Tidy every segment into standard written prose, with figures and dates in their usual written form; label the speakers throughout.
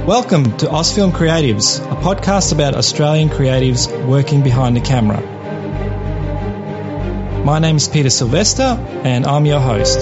Speaker 1: Welcome to Ausfilm Creatives, a podcast about Australian creatives working behind the camera. My name is Peter Sylvester and I'm your host.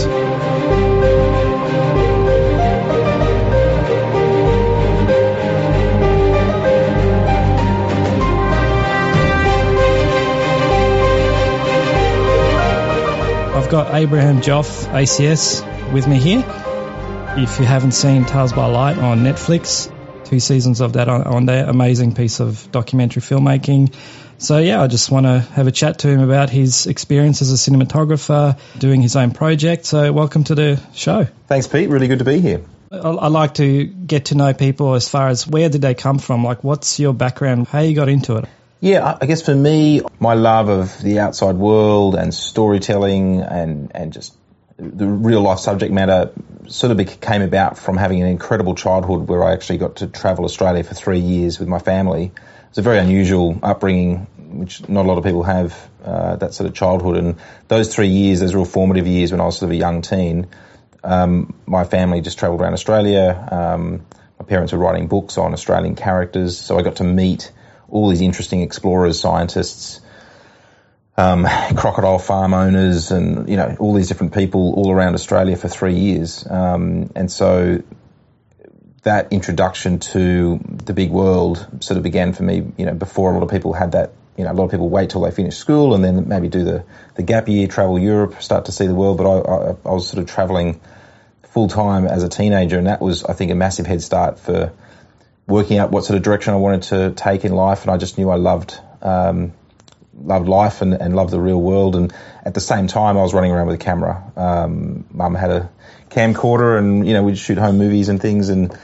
Speaker 1: I've got Abraham Joff, ACS, with me here. If you haven't seen Tales by Light on Netflix, 2 seasons of that on there, amazing piece of documentary filmmaking. So yeah, I just want to have a chat to him about his experience as a cinematographer, doing his own project. So welcome to the show.
Speaker 2: Thanks, Pete. Really good to be here.
Speaker 1: I like to get to know people as far as where did they come from? Like, what's your background? How you got into it?
Speaker 2: Yeah, I guess for me, my love of the outside world and storytelling and just the real life subject matter sort of came about from having an incredible childhood where I actually got to travel Australia for 3 years with my family. It's a very unusual upbringing, which not a lot of people have, that sort of childhood. And those 3 years, those real formative years when I was sort of a young teen, my family just travelled around Australia. My parents were writing books on Australian characters, so I got to meet all these interesting explorers, scientists, crocodile farm owners and, you know, all these different people all around Australia for 3 years. And so that introduction to the big world sort of began for me, you know, before a lot of people had that. You know, a lot of people wait till they finish school and then maybe do the gap year, travel Europe, start to see the world. But I was sort of travelling full time as a teenager, and that was, I think, a massive head start for working out what sort of direction I wanted to take in life. And I just knew I loved life and loved the real world. And at the same time, I was running around with a camera. Mum had a camcorder and, you know, we'd shoot home movies and things. And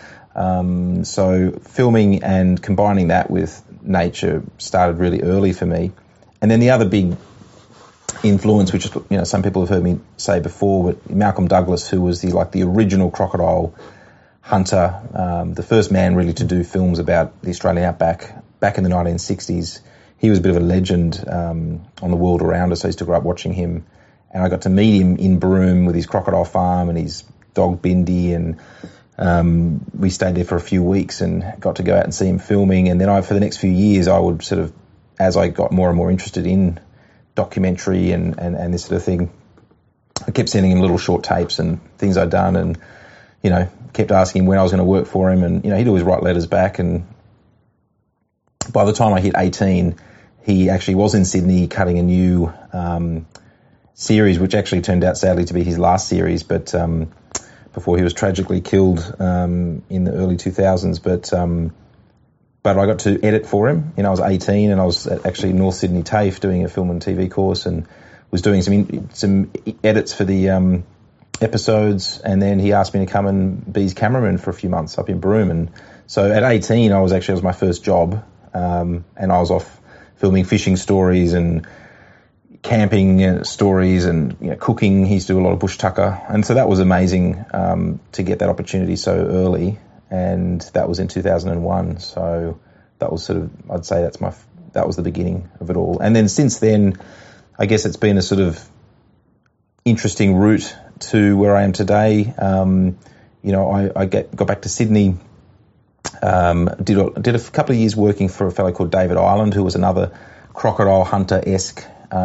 Speaker 2: so filming and combining that with nature started really early for me. And then the other big influence, which, you know, some people have heard me say before, but Malcolm Douglas, who was the original crocodile hunter, the first man really to do films about the Australian outback back in the 1960s. He was a bit of a legend on the world around us. I used to grow up watching him, and I got to meet him in Broome with his crocodile farm and his dog Bindi, and we stayed there for a few weeks and got to go out and see him filming. And then for the next few years, I would sort of, as I got more and more interested in documentary and this sort of thing, I kept sending him little short tapes and things I'd done, and, you know, kept asking him when I was going to work for him, and, you know, he'd always write letters back. And by the time I hit 18, he actually was in Sydney cutting a new series, which actually turned out sadly to be his last series, but before he was tragically killed in the early 2000s. But I got to edit for him. You know, I was 18 and I was actually in North Sydney TAFE doing a film and TV course and was doing some edits for the episodes, and then he asked me to come and be his cameraman for a few months up in Broome. And so at 18, it was my first job, and I was off filming fishing stories and camping stories and, you know, cooking. He used to do a lot of bush tucker, and so that was amazing to get that opportunity so early. And that was in 2001. So that was sort of, I'd say that was the beginning of it all. And then since then, I guess it's been a sort of interesting route to where I am today. You know, I got back to Sydney. Did a couple of years working for a fellow called David Ireland, who was another crocodile hunter-esque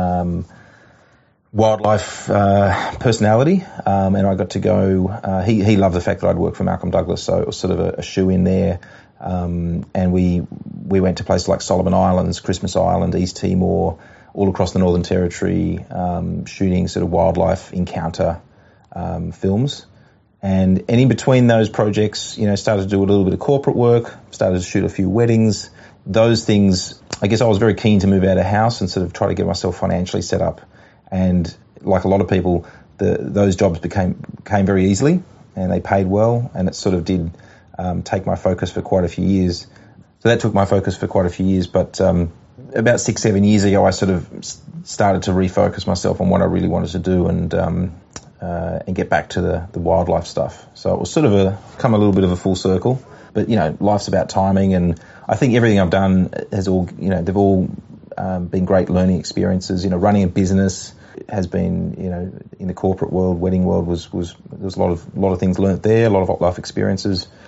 Speaker 2: wildlife personality, and I got to go. He loved the fact that I'd worked for Malcolm Douglas, so it was sort of a shoe-in there. And we went to places like Solomon Islands, Christmas Island, East Timor, all across the Northern Territory, shooting sort of wildlife encounter films. And in between those projects, you know, started to do a little bit of corporate work, started to shoot a few weddings. Those things, I guess I was very keen to move out of house and sort of try to get myself financially set up. And like a lot of people, those jobs became very easily and they paid well, and it sort of did take my focus for quite a few years. So that took my focus for quite a few years. But about 6-7 years ago, I sort of started to refocus myself on what I really wanted to do and get back to the wildlife stuff. So it was sort of come a little bit of a full circle. But, you know, life's about timing, and I think everything I've done has all, you know, they've all been great learning experiences. You know, running a business has been, you know, in the corporate world, wedding world, there was a lot of things learnt there, a lot of life experiences.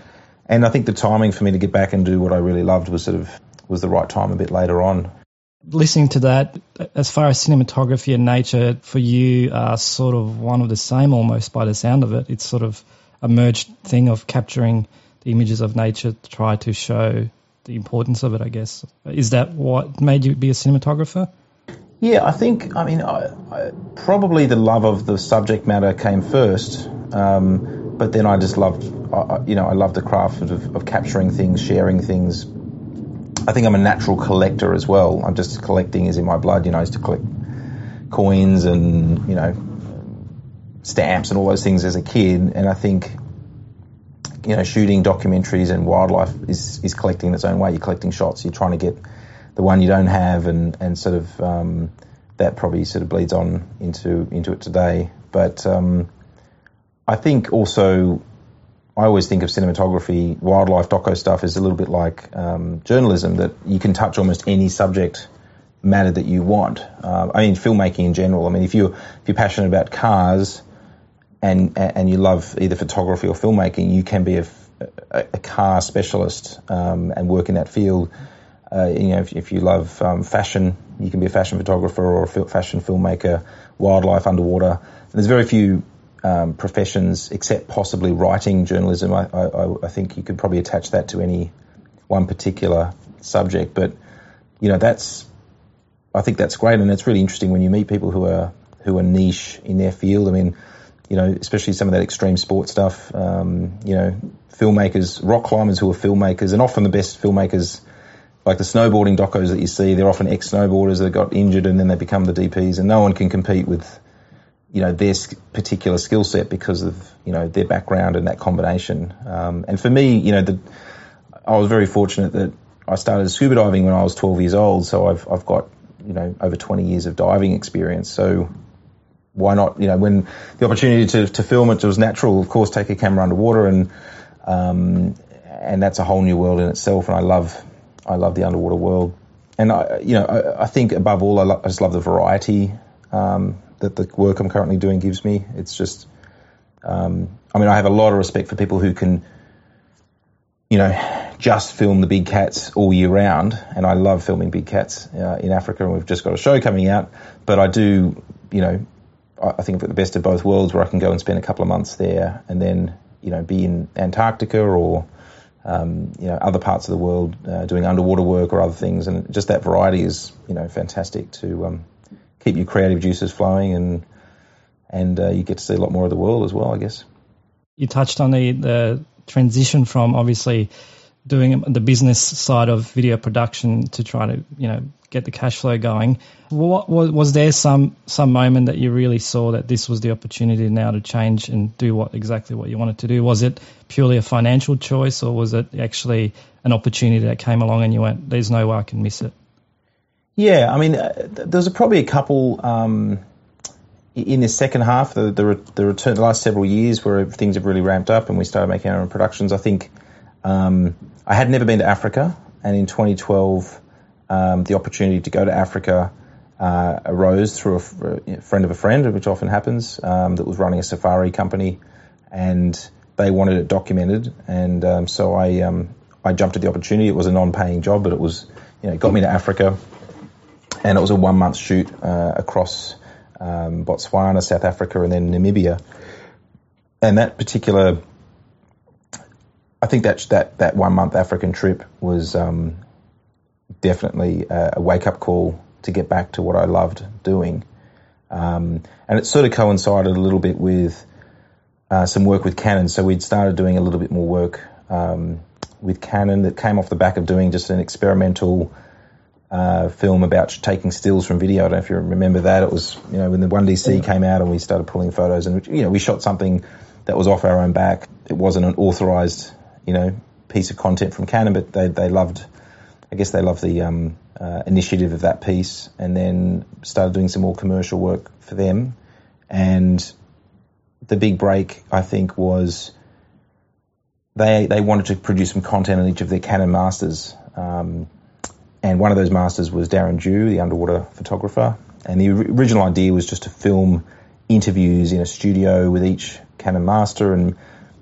Speaker 2: And I think the timing for me to get back and do what I really loved was the right time a bit later on.
Speaker 1: Listening to that, as far as cinematography and nature for you are sort of one of the same almost by the sound of it. It's sort of a merged thing of capturing the images of nature to try to show the importance of it, I guess. Is that what made you be a cinematographer?
Speaker 2: Yeah, I think, I probably the love of the subject matter came first, but then I just loved, I loved the craft of capturing things, sharing things. I think I'm a natural collector as well. I'm just collecting is in my blood. I used to collect coins and, stamps and all those things as a kid, and I think, shooting documentaries and wildlife is collecting in its own way. You're collecting shots. You're trying to get the one you don't have, and sort of that probably sort of bleeds on into it today. But I think also I always think of cinematography, wildlife doco stuff as a little bit like journalism, that you can touch almost any subject matter that you want. Filmmaking in general. If you're passionate about cars and you love either photography or filmmaking, you can be a car specialist and work in that field. If you love fashion, you can be a fashion photographer or a fashion filmmaker, wildlife, underwater. And there's very few professions, except possibly writing journalism. I think you could probably attach that to any one particular subject. But I think that's great, and it's really interesting when you meet people who are niche in their field. Especially some of that extreme sport stuff. Filmmakers, rock climbers who are filmmakers, and often the best filmmakers, like the snowboarding docos that you see, they're often ex-snowboarders that got injured and then they become the DPs, and no one can compete with, their particular skill set because of, their background and that combination. And for me, I was very fortunate that I started scuba diving when I was 12 years old, so I've got, over 20 years of diving experience. So why not, when the opportunity to film it was natural, of course, take a camera underwater, and that's a whole new world in itself, and I love the underwater world. And I think above all, I just love the variety that the work I'm currently doing gives me. It's just, I have a lot of respect for people who can, just film the big cats all year round, and I love filming big cats in Africa, and we've just got a show coming out. But I do, I think I've got the best of both worlds, where I can go and spend a couple of months there and then, be in Antarctica or, other parts of the world doing underwater work or other things. And just that variety is, fantastic to keep your creative juices flowing, and you get to see a lot more of the world as well, I guess.
Speaker 1: You touched on the transition from obviously doing the business side of video production to try to, get the cash flow going. What was there some moment that you really saw that this was the opportunity now to change and do exactly what you wanted to do? Was it purely a financial choice, or was it actually an opportunity that came along and you went, there's no way I can miss it?
Speaker 2: Yeah, there's probably a couple in the second half, the return, the last several years where things have really ramped up and we started making our own productions. I think I had never been to Africa, and in 2012 the opportunity to go to Africa arose through a friend of a friend, which often happens, that was running a safari company, and they wanted it documented, and so I jumped at the opportunity. It was a non-paying job, but it was, it got me to Africa, and it was a 1-month shoot across Botswana, South Africa, and then Namibia. And that particular, I think that 1-month African trip was definitely a wake-up call to get back to what I loved doing. And it sort of coincided a little bit with some work with Canon. So we'd started doing a little bit more work with Canon that came off the back of doing just an experimental film about taking stills from video. I don't know if you remember that. It was, when the 1DC came out and we started pulling photos, and, we shot something that was off our own back. It wasn't an authorized, piece of content from Canon, but they loved, I guess they loved the initiative of that piece, and then started doing some more commercial work for them. And the big break, I think, was they wanted to produce some content on each of their Canon masters. And one of those masters was Darren Dew, the underwater photographer. And the original idea was just to film interviews in a studio with each Canon master and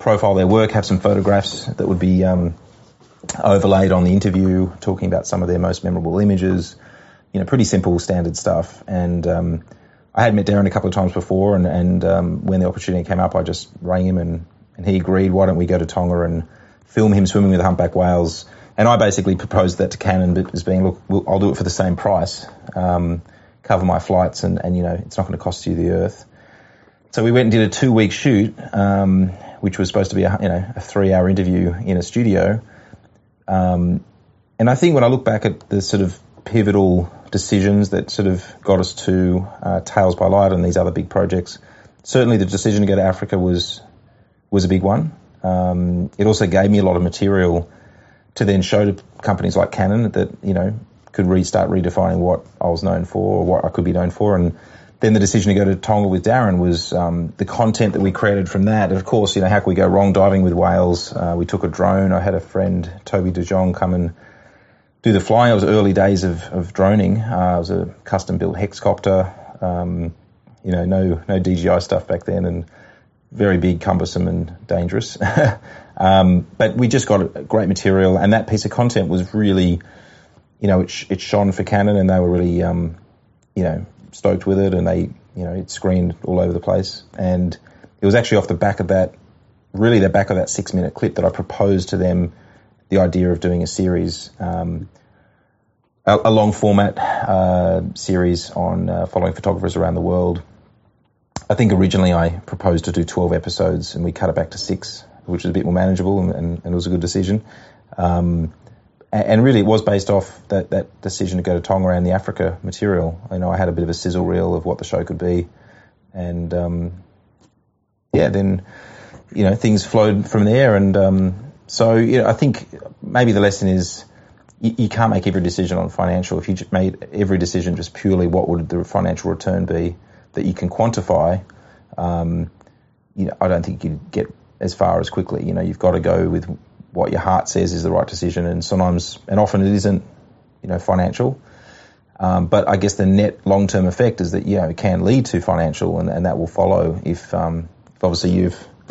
Speaker 2: profile their work, have some photographs that would be overlaid on the interview, talking about some of their most memorable images, pretty simple standard stuff. And I had met Darren a couple of times before, and when the opportunity came up, I just rang him and he agreed, why don't we go to Tonga and film him swimming with humpback whales. And I basically proposed that to Canon as being, look, I'll do it for the same price, cover my flights, and it's not going to cost you the earth. So we went and did a 2-week shoot, which was supposed to be a 3-hour interview in a studio. And I think when I look back at the sort of pivotal decisions that sort of got us to Tales by Light and these other big projects, certainly the decision to go to Africa was a big one. It also gave me a lot of material to then show to companies like Canon that, could start redefining what I was known for or what I could be known for. And then the decision to go to Tonga with Darren was the content that we created from that. And of course, how can we go wrong diving with whales? We took a drone. I had a friend, Toby De Jong, come and do the flying. It was early days of droning. It was a custom-built hexcopter. No DJI stuff back then, and very big, cumbersome and dangerous. But we just got great material, and that piece of content was really, it shone for Canon, and they were really, stoked with it, and they, it screened all over the place. And it was actually off the back of that, really the back of that 6-minute clip that I proposed to them the idea of doing a series, a long format series on following photographers around the world. I think originally I proposed to do 12 episodes, and we cut it back to 6, which was a bit more manageable, and it was a good decision. And really it was based off that decision to go to Tonga and the Africa material. I had a bit of a sizzle reel of what the show could be. And, then, things flowed from there. And so, I think maybe the lesson is you can't make every decision on financial. If you made every decision just purely what would the financial return be that you can quantify, I don't think you'd get as far as quickly. You've got to go with what your heart says is the right decision, and sometimes and often it isn't, financial. But I guess the net long-term effect is that, it can lead to financial, and that will follow if obviously you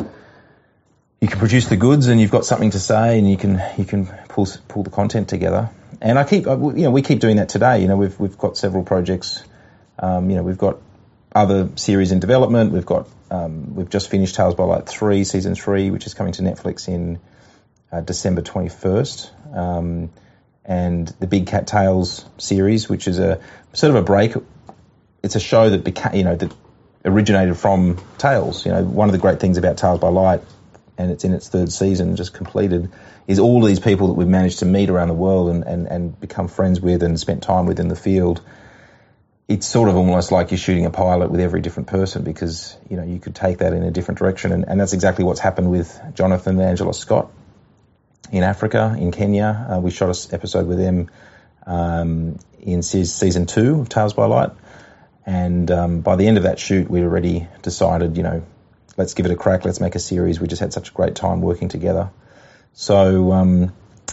Speaker 2: can produce the goods and you've got something to say, and you can pull the content together. And we keep doing that today. We've got several projects. We've got other series in development. We've just finished Tales by Light 3, season 3, which is coming to Netflix in December 21st, and the Big Cat Tales series, which is a sort of a break. It's a show that that originated from Tales. One of the great things about Tales by Light, and it's in its 3rd season, just completed, is all these people that we've managed to meet around the world and become friends with and spent time with in the field. It's sort of almost like you're shooting a pilot with every different person, because, you could take that in a different direction. And that's exactly what's happened with Jonathan and Angela Scott in Africa, in Kenya. We shot an episode with them in season 2 of Tales by Light. And by the end of that shoot, we'd already decided, let's give it a crack, let's make a series. We just had such a great time working together. So,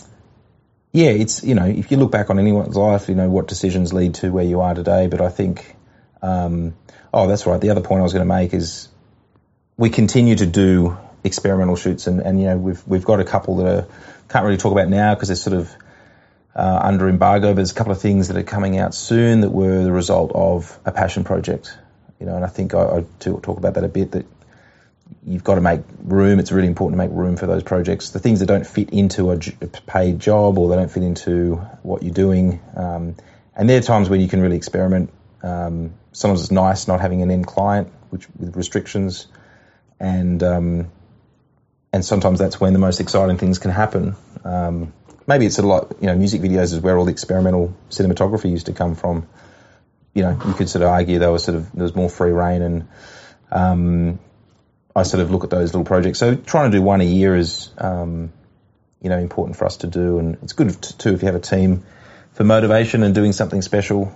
Speaker 2: it's, if you look back on anyone's life, what decisions lead to where you are today. But I think, that's right. The other point I was going to make is we continue to do experimental shoots, and we've got a couple that can't really talk about now because they're sort of under embargo, but there's a couple of things that are coming out soon that were the result of a passion project, and I think I talk about that a bit, that you've got to make room. It's really important to make room for those projects, the things that don't fit into a paid job, or they don't fit into what you're doing, and there are times when you can really experiment. Sometimes it's nice not having an end client with restrictions, and sometimes that's when the most exciting things can happen. Maybe it's sort of like, music videos is where all the experimental cinematography used to come from. You could sort of argue there was more free reign, and I sort of look at those little projects. So trying to do one a year is, important for us to do, and it's good too if you have a team for motivation and doing something special.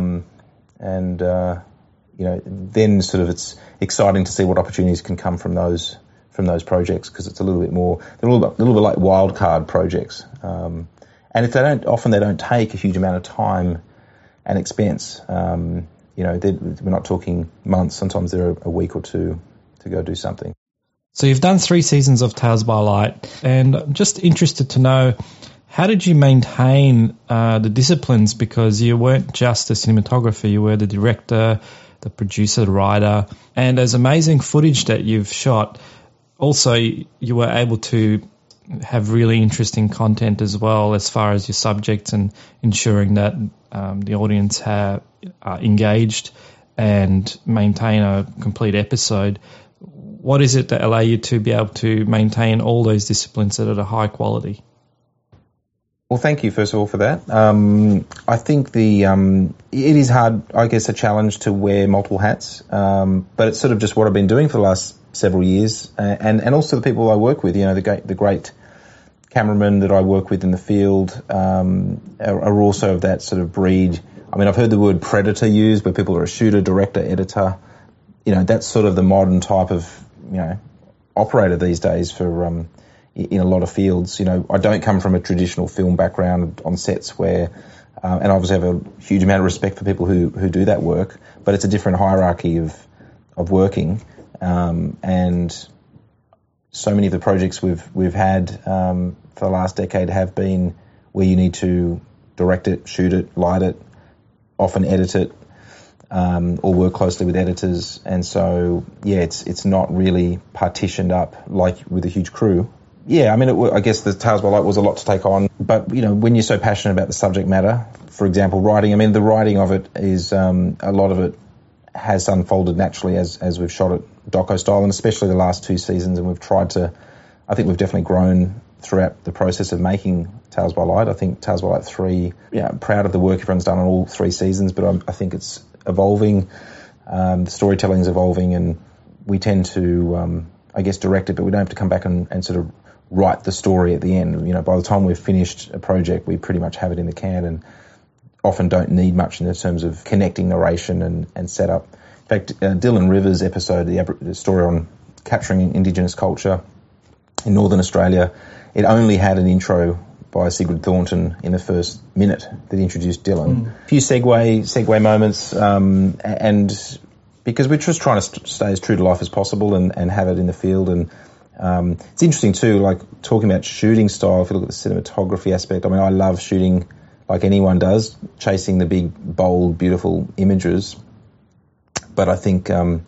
Speaker 2: Then sort of it's exciting to see what opportunities can come from those projects, because it's a little bit more, they're a little bit like wild card projects. And if they don't take a huge amount of time and expense. We're not talking months. Sometimes they're a week or two to go do something.
Speaker 1: So you've done 3 seasons of Tales by Light, and I'm just interested to know, how did you maintain the disciplines? Because you weren't just a cinematographer, you were the director, the producer, the writer, and there's amazing footage that you've shot. Also, you were able to have really interesting content as well as far as your subjects and ensuring that the audience are engaged and maintain a complete episode. What is it that allow you to be able to maintain all those disciplines at a high quality?
Speaker 2: Well, thank you, first of all, for that. I think it is hard, I guess, a challenge to wear multiple hats, but it's sort of just what I've been doing for the last several years, and also the people I work with, the great cameramen that I work with in the field are also of that sort of breed. I mean, I've heard the word predator used, where people are a shooter, director, editor. That's sort of the modern type of, operator these days for in a lot of fields. I don't come from a traditional film background on sets where, and I obviously have a huge amount of respect for people who do that work, but it's a different hierarchy of working, and so many of the projects we've had for the last decade have been where you need to direct it, shoot it, light it, often edit it, or work closely with editors. And so, it's not really partitioned up like with a huge crew. Yeah, I mean, I guess the Tales by Light was a lot to take on. But, when you're so passionate about the subject matter, for example, writing, I mean, the writing of it is, a lot of it has unfolded naturally as we've shot it doco style, and especially the last 2 seasons. And we've tried to, I think we've definitely grown throughout the process of making Tales by Light. I think Tales by Light 3, proud of the work everyone's done on all 3 seasons, but I think it's evolving. The storytelling's evolving, and we tend to, direct it, but we don't have to come back and sort of write the story at the end. By the time we've finished a project, we pretty much have it in the can, and often don't need much in terms of connecting narration and setup. In fact, Dylan Rivers' episode, the story on capturing Indigenous culture in Northern Australia, it only had an intro by Sigrid Thornton in the first minute that introduced Dylan. A few segue moments, and because we're just trying to stay as true to life as possible and have it in the field. And it's interesting too, like talking about shooting style, if you look at the cinematography aspect, I mean, I love shooting like anyone does, chasing the big, bold, beautiful images. But I think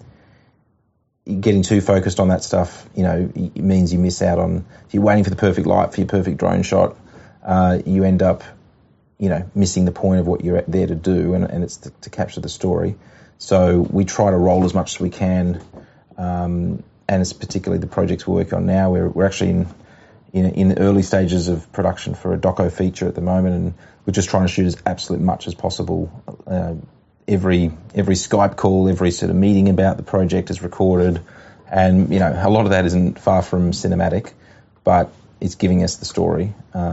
Speaker 2: getting too focused on that stuff, it means you miss out on, if you're waiting for the perfect light, for your perfect drone shot, you end up, missing the point of what you're there to do, and it's to capture the story. So we try to roll as much as we can, and it's particularly the projects we're working on now. We're actually in the early stages of production for a doco feature at the moment, and we're just trying to shoot as absolute much as possible. Every Skype call, every sort of meeting about the project is recorded, and a lot of that isn't far from cinematic, but it's giving us the story.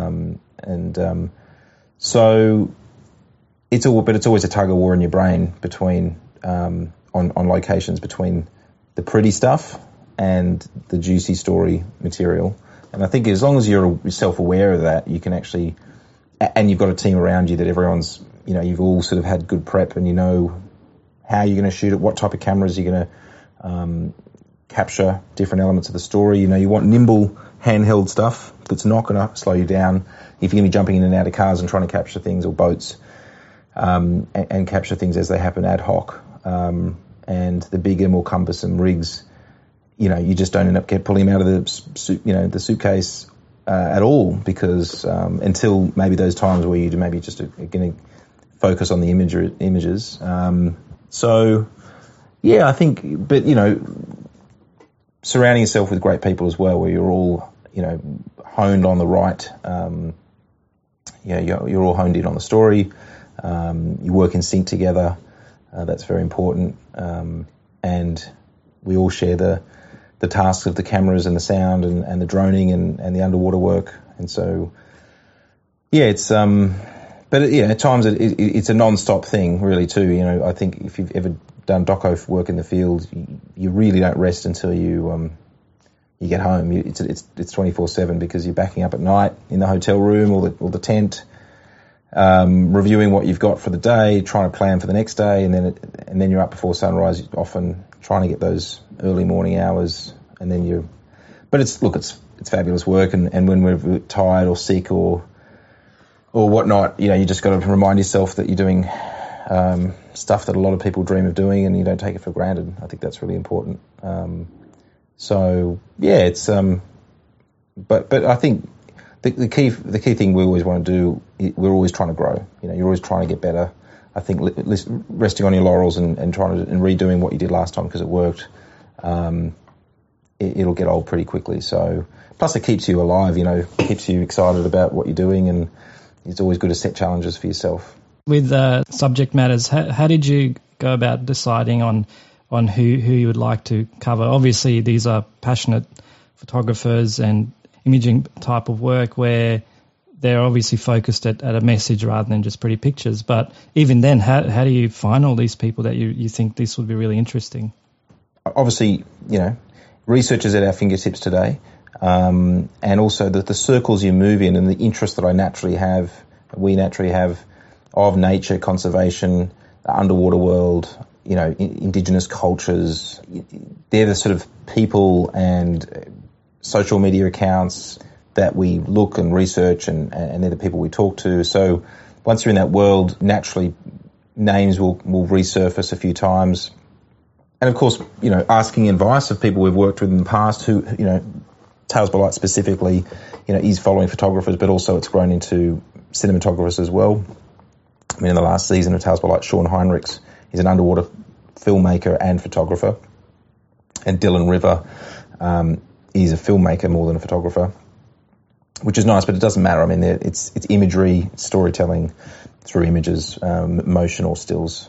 Speaker 2: So it's always a tug of war in your brain between on locations between the pretty stuff and the juicy story material. And I think as long as you're self-aware of that, you can actually, and you've got a team around you that everyone's, you've all sort of had good prep, and how you're going to shoot it, what type of cameras you're going to capture different elements of the story. You want nimble handheld stuff that's not going to slow you down if you're going to be jumping in and out of cars and trying to capture things, or boats, and capture things as they happen ad hoc. And the bigger, more cumbersome rigs, you just don't end up pulling them out of the suitcase at all, because until maybe those times where you maybe just are going to focus on the images. So, yeah, I think, but, surrounding yourself with great people as well, where you're all, honed on the right, you're all honed in on the story, you work in sync together, that's very important, and we all share the tasks of the cameras and the sound and the droning and the underwater work. And so, it's, but at times it's a non-stop thing really too. I think if you've ever done doco work in the field, you really don't rest until you get home. It's 24/7, because you're backing up at night in the hotel room or the tent, reviewing what you've got for the day, trying to plan for the next day, and then you're up before sunrise, often trying to get those early morning hours, and then you're but it's fabulous work, and when we're tired or sick or whatnot, you just got to remind yourself that you're doing stuff that a lot of people dream of doing, and you don't take it for granted. I think that's really important. It's but I think the key thing we always want to do, we're always trying to grow. You're always trying to get better. I think resting on your laurels and trying to and redoing what you did last time because it worked, it'll get old pretty quickly. So plus it keeps you alive, keeps you excited about what you're doing, and it's always good to set challenges for yourself.
Speaker 1: With subject matters, how did you go about deciding on who you would like to cover? Obviously, these are passionate photographers and imaging type of work where they're obviously focused at a message rather than just pretty pictures. But even then, how do you find all these people that you think this would be really interesting? Obviously,
Speaker 2: research is at our fingertips today, and also the circles you move in and the interest that we naturally have of nature, conservation, the underwater world, indigenous cultures. They're the sort of people and social media accounts that we look and research, and they're the people we talk to. So once you're in that world, naturally names will resurface a few times. And of course, asking advice of people we've worked with in the past who, Tales by Light specifically, is following photographers, but also it's grown into cinematographers as well. I mean, in the last season of Tales by Light, Sean Heinrichs, he's an underwater filmmaker and photographer. And Dylan River, he's a filmmaker more than a photographer, which is nice, but it doesn't matter. I mean, it's imagery, storytelling through images, motion or stills.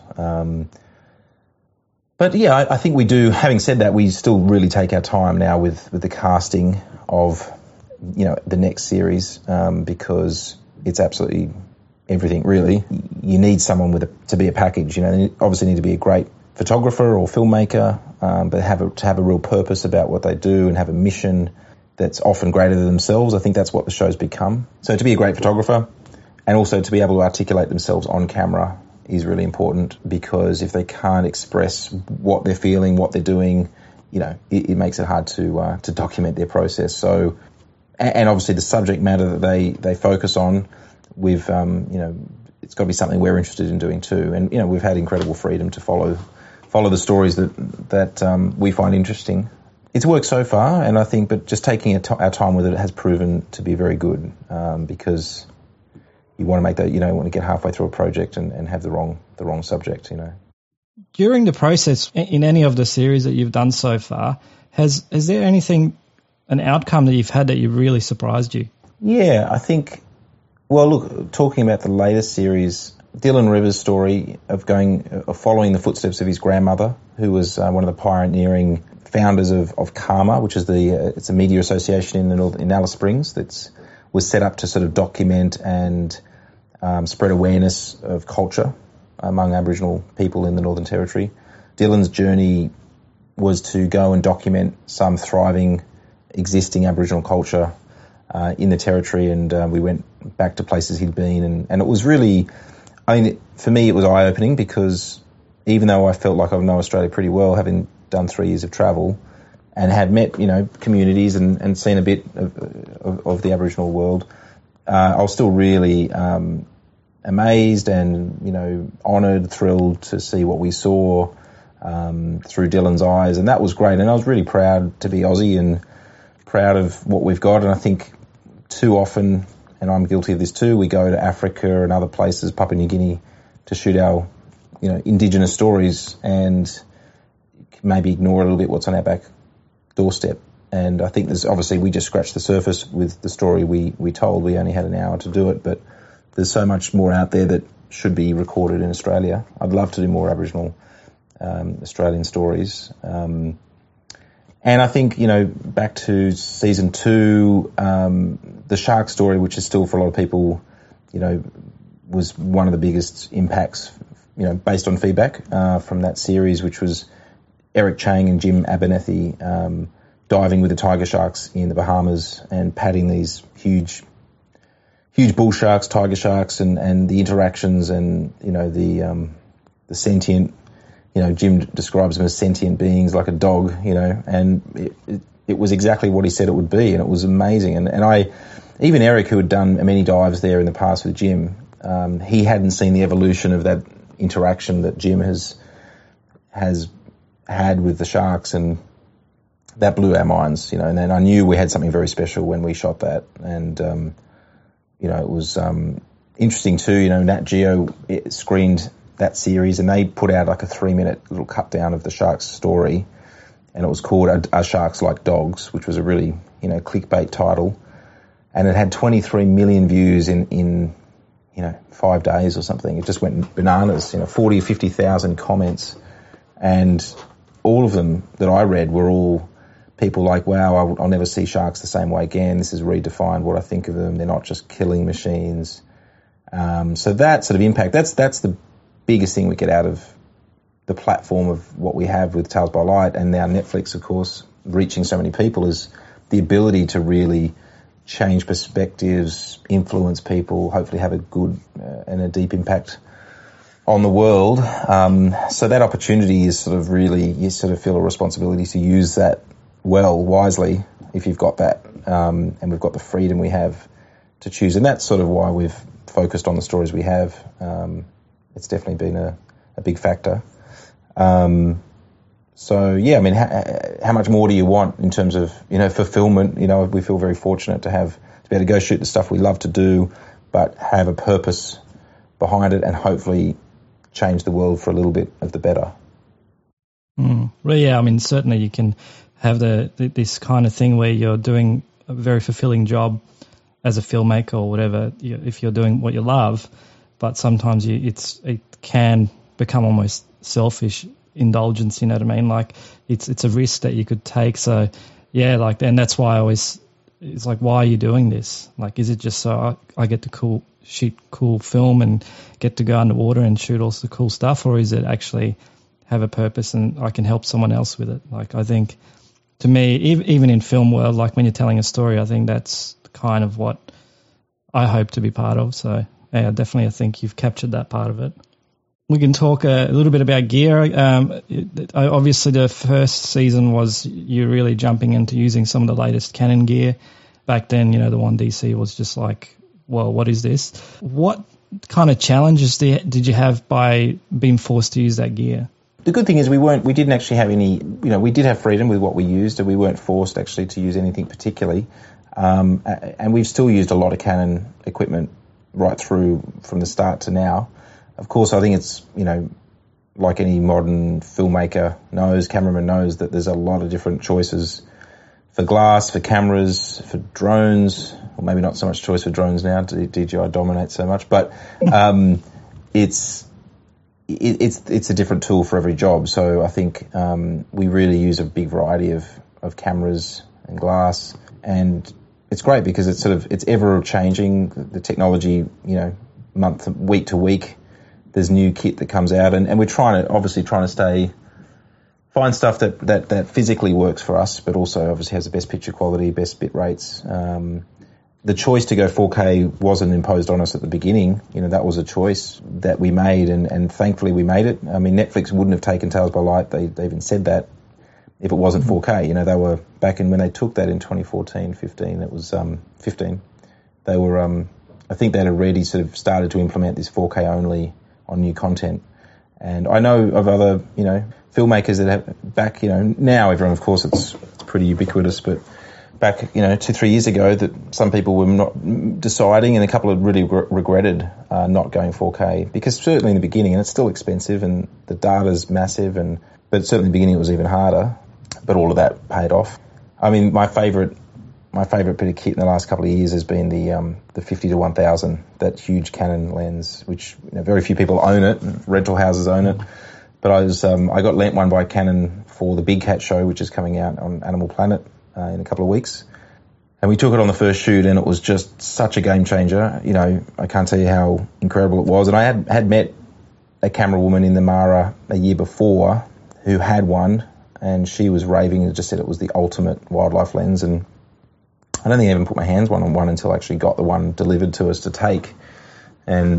Speaker 2: But yeah, I think we do. Having said that, we still really take our time now with the casting of, the next series, because it's absolutely everything, really. You need someone to be a package. They obviously need to be a great photographer or filmmaker, but to have a real purpose about what they do and have a mission that's often greater than themselves. I think that's what the show's become. So to be a great photographer and also to be able to articulate themselves on camera is really important, because if they can't express what they're feeling, what they're doing, it makes it hard to document their process. So, and obviously the subject matter that they focus on, it's got to be something we're interested in doing too. And we've had incredible freedom to follow the stories that we find interesting. It's worked so far, and I think, but just taking our time with it has proven to be very good, because you want to make that, you don't want to get halfway through a project and have the wrong subject,
Speaker 1: During the process, in any of the series that you've done so far, has there an outcome that you've had that really surprised you?
Speaker 2: Yeah, I think, well, look, talking about the latest series, Dylan Rivers' story of following the footsteps of his grandmother, who was one of the pioneering founders of Karma, which is it's a media association in Alice Springs was set up to sort of document and spread awareness of culture among Aboriginal people in the Northern Territory. Dylan's journey was to go and document some thriving, existing Aboriginal culture in the Territory, and we went back to places he'd been, and it was really, for me it was eye-opening, because even though I felt like I know Australia pretty well, having done 3 years of travel, and had met, communities and seen a bit of the Aboriginal world, I was still really amazed and, honoured, thrilled to see what we saw through Dylan's eyes, and that was great. And I was really proud to be Aussie and proud of what we've got. And I think too often, and I'm guilty of this too, we go to Africa and other places, Papua New Guinea, to shoot our, Indigenous stories and maybe ignore a little bit what's on our back doorstep. And I think obviously we just scratched the surface with the story we told. We only had an hour to do it, but there's so much more out there that should be recorded in Australia. I'd love to do more Aboriginal Australian stories. And I think, back to season 2, the shark story, which is still for a lot of people, was one of the biggest impacts, based on feedback from that series, which was Eric Chang and Jim Abernethy diving with the tiger sharks in the Bahamas and patting these huge bull sharks, tiger sharks, and the interactions and, the sentient, Jim describes them as sentient beings like a dog, and it was exactly what he said it would be, and it was amazing. And even Eric, who had done many dives there in the past with Jim, he hadn't seen the evolution of that interaction that Jim has had with the sharks, and that blew our minds, And then I knew we had something very special when we shot that, and it was interesting too. Nat Geo screened that series, and they put out like a 3-minute little cut down of the sharks' story, and it was called "Are Sharks Like Dogs," which was a really clickbait title, and it had 23 million views in 5 days or something. It just went bananas. 40 or 50,000 comments, and all of them that I read were all people like, "Wow, I'll never see sharks the same way again. This has redefined what I think of them. They're not just killing machines." So that sort of impact, that's the biggest thing we get out of the platform of what we have with Tales by Light, and now Netflix, of course, reaching so many people, is the ability to really change perspectives, influence people, hopefully have a good and a deep impact on the world. So that opportunity is sort of really, you sort of feel a responsibility to use that wisely, if you've got that, and we've got the freedom we have to choose. And that's sort of why we've focused on the stories we have. It's definitely been a big factor. So yeah, I mean, how much more do you want in terms of, fulfillment? We feel very fortunate to be able to go shoot the stuff we love to do, but have a purpose behind it, and hopefully change the world for a little bit of the better.
Speaker 1: Well, yeah, I mean, certainly you can have this kind of thing where you're doing a very fulfilling job as a filmmaker or whatever, if you're doing what you love, but sometimes it can become almost selfish indulgence, you know what I mean? Like it's a risk that you could take. So yeah, and that's why it's like, why are you doing this? Like, is it just so I get to shoot cool film and get to go underwater and shoot all the cool stuff, or is it actually have a purpose and I can help someone else with it? Like, I think, to me, even in film world, like when you're telling a story, I think that's kind of what I hope to be part of. So yeah, definitely I think you've captured that part of it. We can talk a little bit about gear. Obviously, the first season was you really jumping into using some of the latest Canon gear. Back then, the 1DC was just like, well, what is this? What kind of challenges did you have by being forced to use that gear?
Speaker 2: The good thing is we didn't actually have any, we did have freedom with what we used, and we weren't forced actually to use anything particularly. And we've still used a lot of Canon equipment right through from the start to now. Of course, I think it's, like any modern filmmaker cameraman knows, that there's a lot of different choices for glass, for cameras, for drones, or maybe not so much choice for drones now, DJI dominates so much, but it's a different tool for every job. So I think we really use a big variety of cameras and glass, and it's great because it's ever changing. The technology, week to week, there's new kit that comes out, and we're trying to find stuff that physically works for us, but also obviously has the best picture quality, best bit rates. The choice to go 4K wasn't imposed on us at the beginning. That was a choice that we made, and thankfully we made it. I mean, Netflix wouldn't have taken Tales by Light. They even said that if it wasn't 4K. They were back in when they took that in 2014, 15. It was 15. They were, I think they'd already sort of started to implement this 4K only on new content. And I know of other, filmmakers that have back, now everyone, of course, it's pretty ubiquitous, but back, 2-3 years ago, that some people were not deciding, and a couple of really regretted not going 4K, because certainly in the beginning, and it's still expensive, and the data's massive, but certainly in the beginning it was even harder, but all of that paid off. I mean, my favourite bit of kit in the last couple of years has been the 50-1000, that huge Canon lens, which very few people own it. Rental houses own it, but I got lent one by Canon for the Big Cat show, which is coming out on Animal Planet in a couple of weeks, and we took it on the first shoot, and it was just such a game changer. I can't tell you how incredible it was. And I had met a camera woman in the Mara a year before who had one, and she was raving and just said it was the ultimate wildlife lens. And I don't think I even put my hands on one until I actually got the one delivered to us to take. And,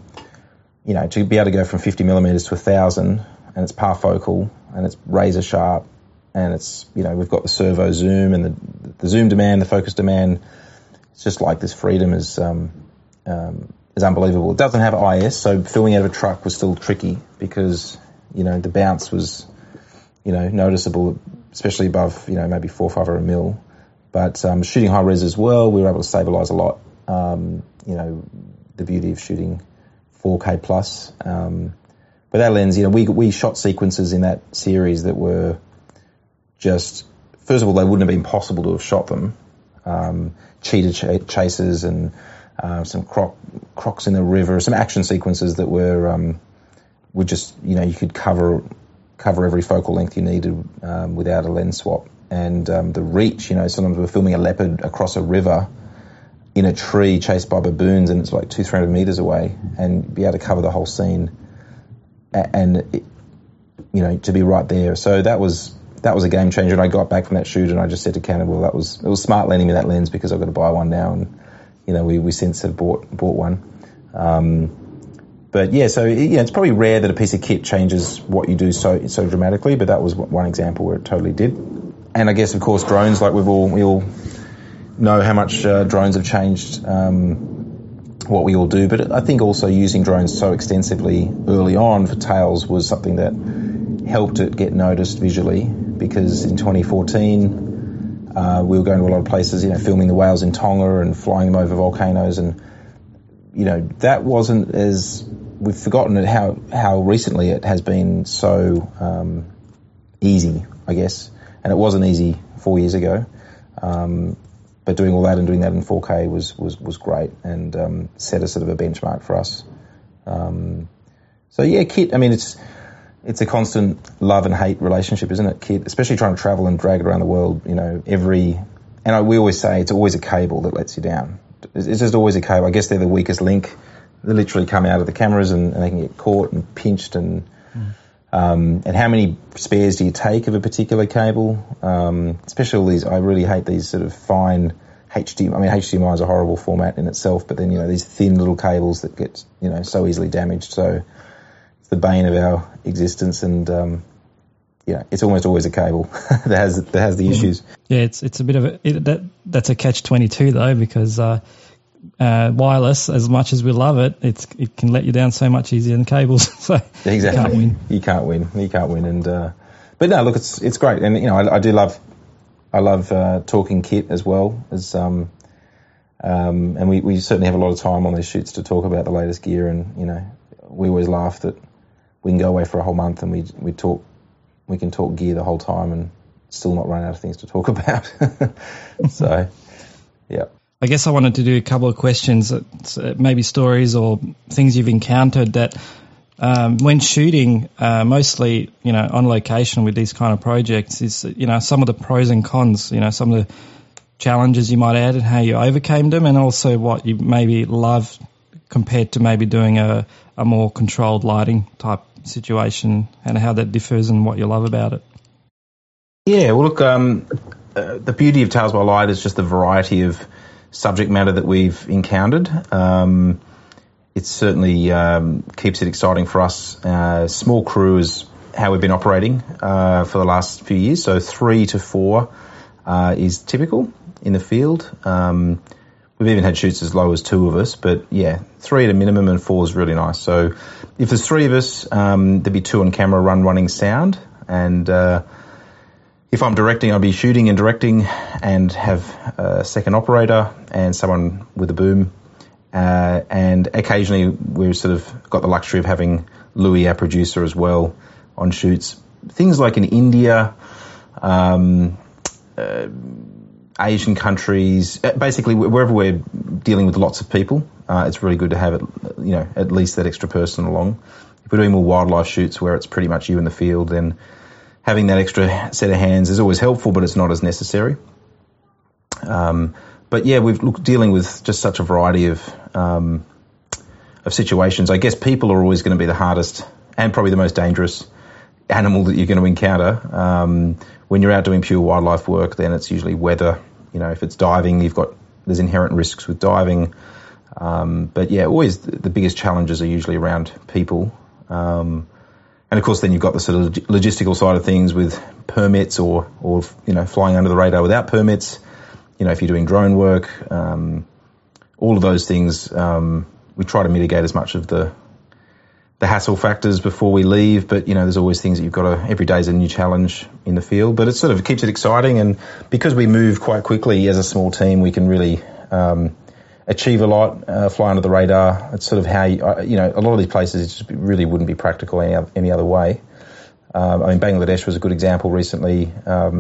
Speaker 2: to be able to go from 50 millimeters to 1000, and it's parfocal, and it's razor sharp, and it's, we've got the servo zoom and the zoom demand, the focus demand. It's just like this freedom is unbelievable. It doesn't have IS, so filming out of a truck was still tricky because, the bounce was, noticeable, especially above, maybe 4 or 5 or a mil. But shooting high res as well, we were able to stabilise a lot. The beauty of shooting 4K plus. But that lens, we shot sequences in that series that were just, first of all, they wouldn't have been possible to have shot them. Cheetah chases and some crocs in the river, some action sequences that were just, you could cover every focal length you needed without a lens swap. And the reach, sometimes we're filming a leopard across a river in a tree chased by baboons, and it's like 200-300 meters away, and be able to cover the whole scene, and to be right there. So that was a game changer. And I got back from that shoot, and I just said to Canon, well, it was smart lending me that lens because I've got to buy one now, and we since have bought one. But yeah, so it's probably rare that a piece of kit changes what you do so dramatically, but that was one example where it totally did. And I guess, of course, drones, like we all know how much drones have changed what we all do, but I think also using drones so extensively early on for tails was something that helped it get noticed visually, because in 2014 we were going to a lot of places, filming the whales in Tonga and flying them over volcanoes, and that wasn't as, we've forgotten how recently it has been so easy, I guess, and it wasn't easy 4 years ago. But doing all that and doing that in 4K was great, and set a sort of a benchmark for us. So yeah, kit, I mean, it's a constant love and hate relationship, isn't it, kit? Especially trying to travel and drag it around the world, we always say it's always a cable that lets you down. It's just always a cable. I guess they're the weakest link. They literally come out of the cameras and they can get caught and pinched, and how many spares do you take of a particular cable? Especially all these, I really hate these sort of fine HDMI. I mean, HDMI is a horrible format in itself, but then, these thin little cables that get, so easily damaged. So it's the bane of our existence, and, it's almost always a cable that has the issues.
Speaker 1: Yeah, it's a bit of that's a catch-22 though, because wireless, as much as we love it, it can let you down so much easier than cables. So
Speaker 2: exactly, you can't win. And but no, look, it's great, and I do love talking kit as well as and we certainly have a lot of time on these shoots to talk about the latest gear, and we always laugh that we can go away for a whole month and we can talk gear the whole time and still not run out of things to talk about. So yeah.
Speaker 1: I guess I wanted to do a couple of questions, maybe stories or things you've encountered that when shooting, mostly, on location with these kind of projects, is, some of the pros and cons, some of the challenges you might add and how you overcame them, and also what you maybe love compared to maybe doing a more controlled lighting type situation, and how that differs and what you love about it.
Speaker 2: Yeah, well, look, the beauty of Tales by Light is just the variety of subject matter that we've encountered. It certainly keeps it exciting for us. Small crew is how we've been operating for the last few years. So 3 to 4 is typical in the field. We've even had shoots as low as 2 of us, but yeah, 3 at a minimum and 4 is really nice. So if there's 3 of us, there'd be 2 on camera running sound, and if I'm directing, I'll be shooting and directing and have a second operator and someone with a boom. And occasionally we've sort of got the luxury of having Louis, our producer, as well on shoots. Things like in India, Asian countries, basically wherever we're dealing with lots of people, it's really good to have at least that extra person along. If we're doing more wildlife shoots where it's pretty much you in the field, then having that extra set of hands is always helpful, but it's not as necessary. But yeah, dealing with just such a variety of situations. I guess people are always going to be the hardest and probably the most dangerous animal that you're going to encounter. When you're out doing pure wildlife work, then it's usually weather. If it's diving, there's inherent risks with diving. But yeah, always the biggest challenges are usually around people. And of course, then you've got the sort of logistical side of things with permits or flying under the radar without permits. If you're doing drone work, all of those things, we try to mitigate as much of the hassle factors before we leave. But, there's always things that you've got to, every day's a new challenge in the field. But it sort of keeps it exciting. And because we move quite quickly as a small team, we can really achieve a lot, fly under the radar. It's sort of how, a lot of these places it just really wouldn't be practical any other way. Bangladesh was a good example recently.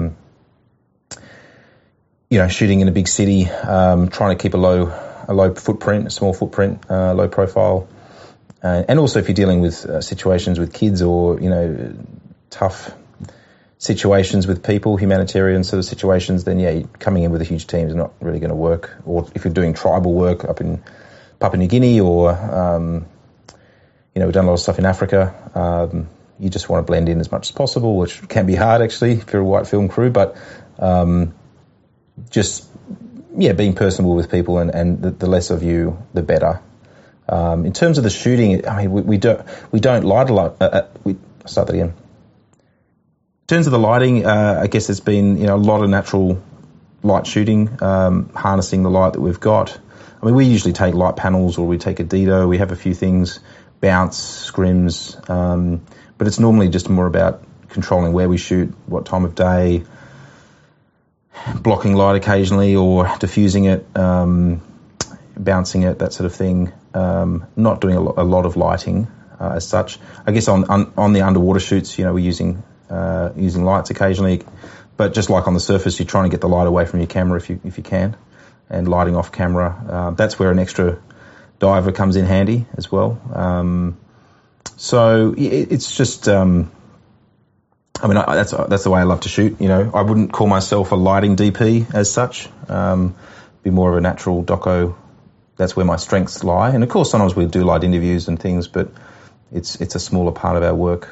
Speaker 2: Shooting in a big city, trying to keep a low footprint, a small footprint, low profile. And also if you're dealing with situations with kids or, tough situations with people, humanitarian sort of situations, then coming in with a huge team is not really going to work. Or if you're doing tribal work up in Papua New Guinea or, we've done a lot of stuff in Africa, you just want to blend in as much as possible, which can be hard actually if you're a white film crew, but being personable with people and the less of you, the better. In terms of the shooting, we don't light a lot. I'll start that again. In terms of the lighting, I guess there's been a lot of natural light shooting, harnessing the light that we've got. We usually take light panels or we take a Dido. We have a few things, bounce, scrims, but it's normally just more about controlling where we shoot, what time of day, blocking light occasionally or diffusing it, bouncing it, that sort of thing. Not doing a lot of lighting as such. I guess on the underwater shoots, we're using lights occasionally, but just like on the surface, you're trying to get the light away from your camera if you can, and lighting off camera. That's where an extra diver comes in handy as well. So it's just. That's the way I love to shoot. I wouldn't call myself a lighting DP as such. Be more of a natural doco. That's where my strengths lie. And of course, sometimes we do light interviews and things, but it's a smaller part of our work.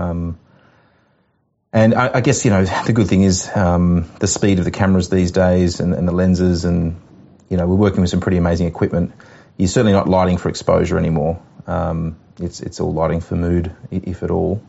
Speaker 2: And I guess, the good thing is the speed of the cameras these days and the lenses and, we're working with some pretty amazing equipment. You're certainly not lighting for exposure anymore. It's all lighting for mood, if at all.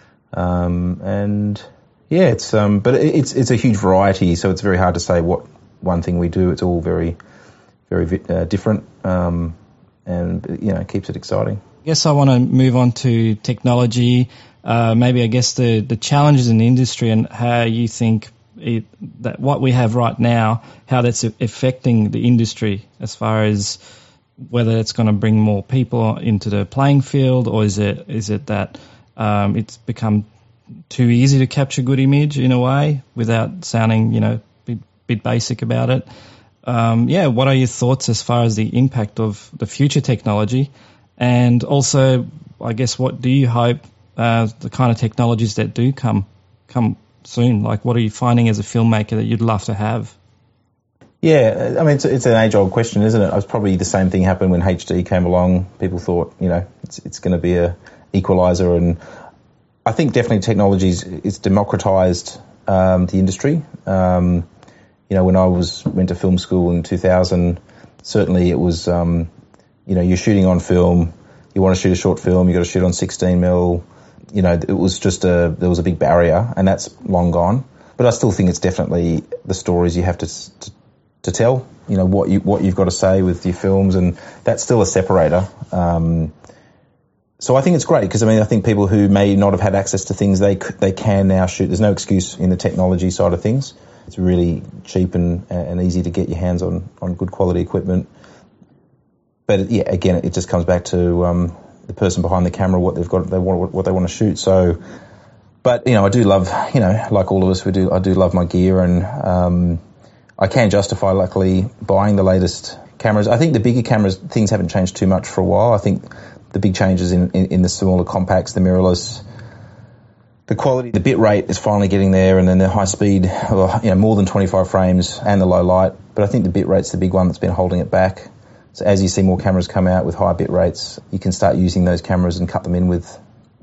Speaker 2: But it's a huge variety, so it's very hard to say what one thing we do. It's all very, very different, and it keeps it exciting.
Speaker 1: I guess I want to move on to technology. Maybe I guess the challenges in the industry and how you think that what we have right now, how that's affecting the industry as far as whether it's going to bring more people into the playing field, or is it that it's become too easy to capture good image in a way without sounding, bit basic about it. What are your thoughts as far as the impact of the future technology? And also, I guess, what do you hope the kind of technologies that do come soon? Like, what are you finding as a filmmaker that you'd love to have?
Speaker 2: Yeah, it's an age-old question, isn't it? It was probably the same thing happened when HD came along. People thought, it's going to be a equalizer, and I think definitely technology is democratized the industry. When I went to film school in 2000, certainly it was, you're shooting on film. You want to shoot a short film, you got to shoot on 16 mil. It was just there was a big barrier, and that's long gone. But I still think it's definitely the stories you have to tell. What you've got to say with your films, and that's still a separator. So I think it's great because I think people who may not have had access to things, they can now shoot. There's no excuse in the technology side of things. It's really cheap and easy to get your hands on good quality equipment. But again, it just comes back to the person behind the camera, what they've got, what they want to shoot. So, but I do love, like all of us, I do love my gear, and I can justify, luckily, buying the latest cameras. I think the bigger cameras, things haven't changed too much for a while. I think the big changes in the smaller compacts, the mirrorless, the quality, the bit rate is finally getting there, and then the high speed, more than 25 frames and the low light. But I think the bit rate's the big one that's been holding it back. So as you see more cameras come out with high bit rates, you can start using those cameras and cut them in with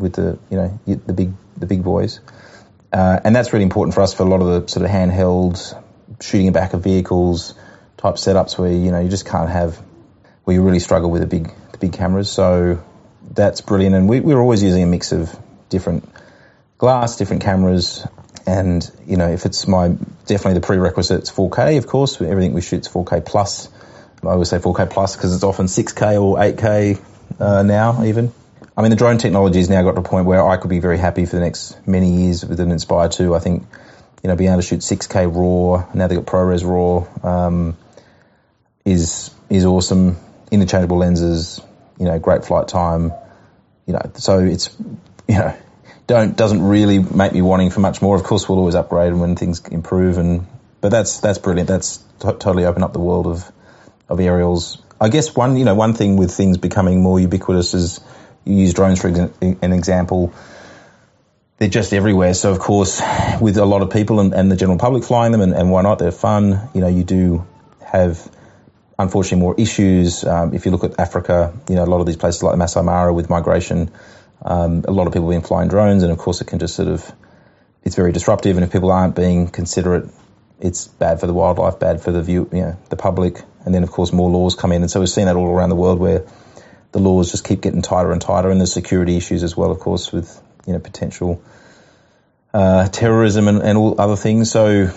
Speaker 2: the big boys. And that's really important for us for a lot of the sort of handheld shooting in back of vehicles type setups where you just can't have, where you really struggle with the big cameras. So that's brilliant, and we're always using a mix of different glass, different cameras, And, if it's definitely the prerequisite, it's 4K, of course. Everything we shoot's 4K plus. I always say 4K plus because it's often 6K or 8K now even. I mean, the drone technology has now got to a point where I could be very happy for the next many years with an Inspire 2. I think, being able to shoot 6K RAW, now they've got ProRes RAW, is awesome. Interchangeable lenses, great flight time, so it's, doesn't really make me wanting for much more. Of course, we'll always upgrade when things improve, but that's brilliant. That's totally opened up the world of aerials. I guess one thing with things becoming more ubiquitous is, you use drones for an example, they're just everywhere. So of course, with a lot of people and the general public flying them, and why not? They're fun. You do have, unfortunately, more issues. If you look at Africa, a lot of these places like the Masai Mara with migration, a lot of people have been flying drones, and of course it can just it's very disruptive. And if people aren't being considerate, it's bad for the wildlife, bad for the the public. And then of course more laws come in. And so we've seen that all around the world where the laws just keep getting tighter and tighter, and there's security issues as well, of course, with potential terrorism and all other things. So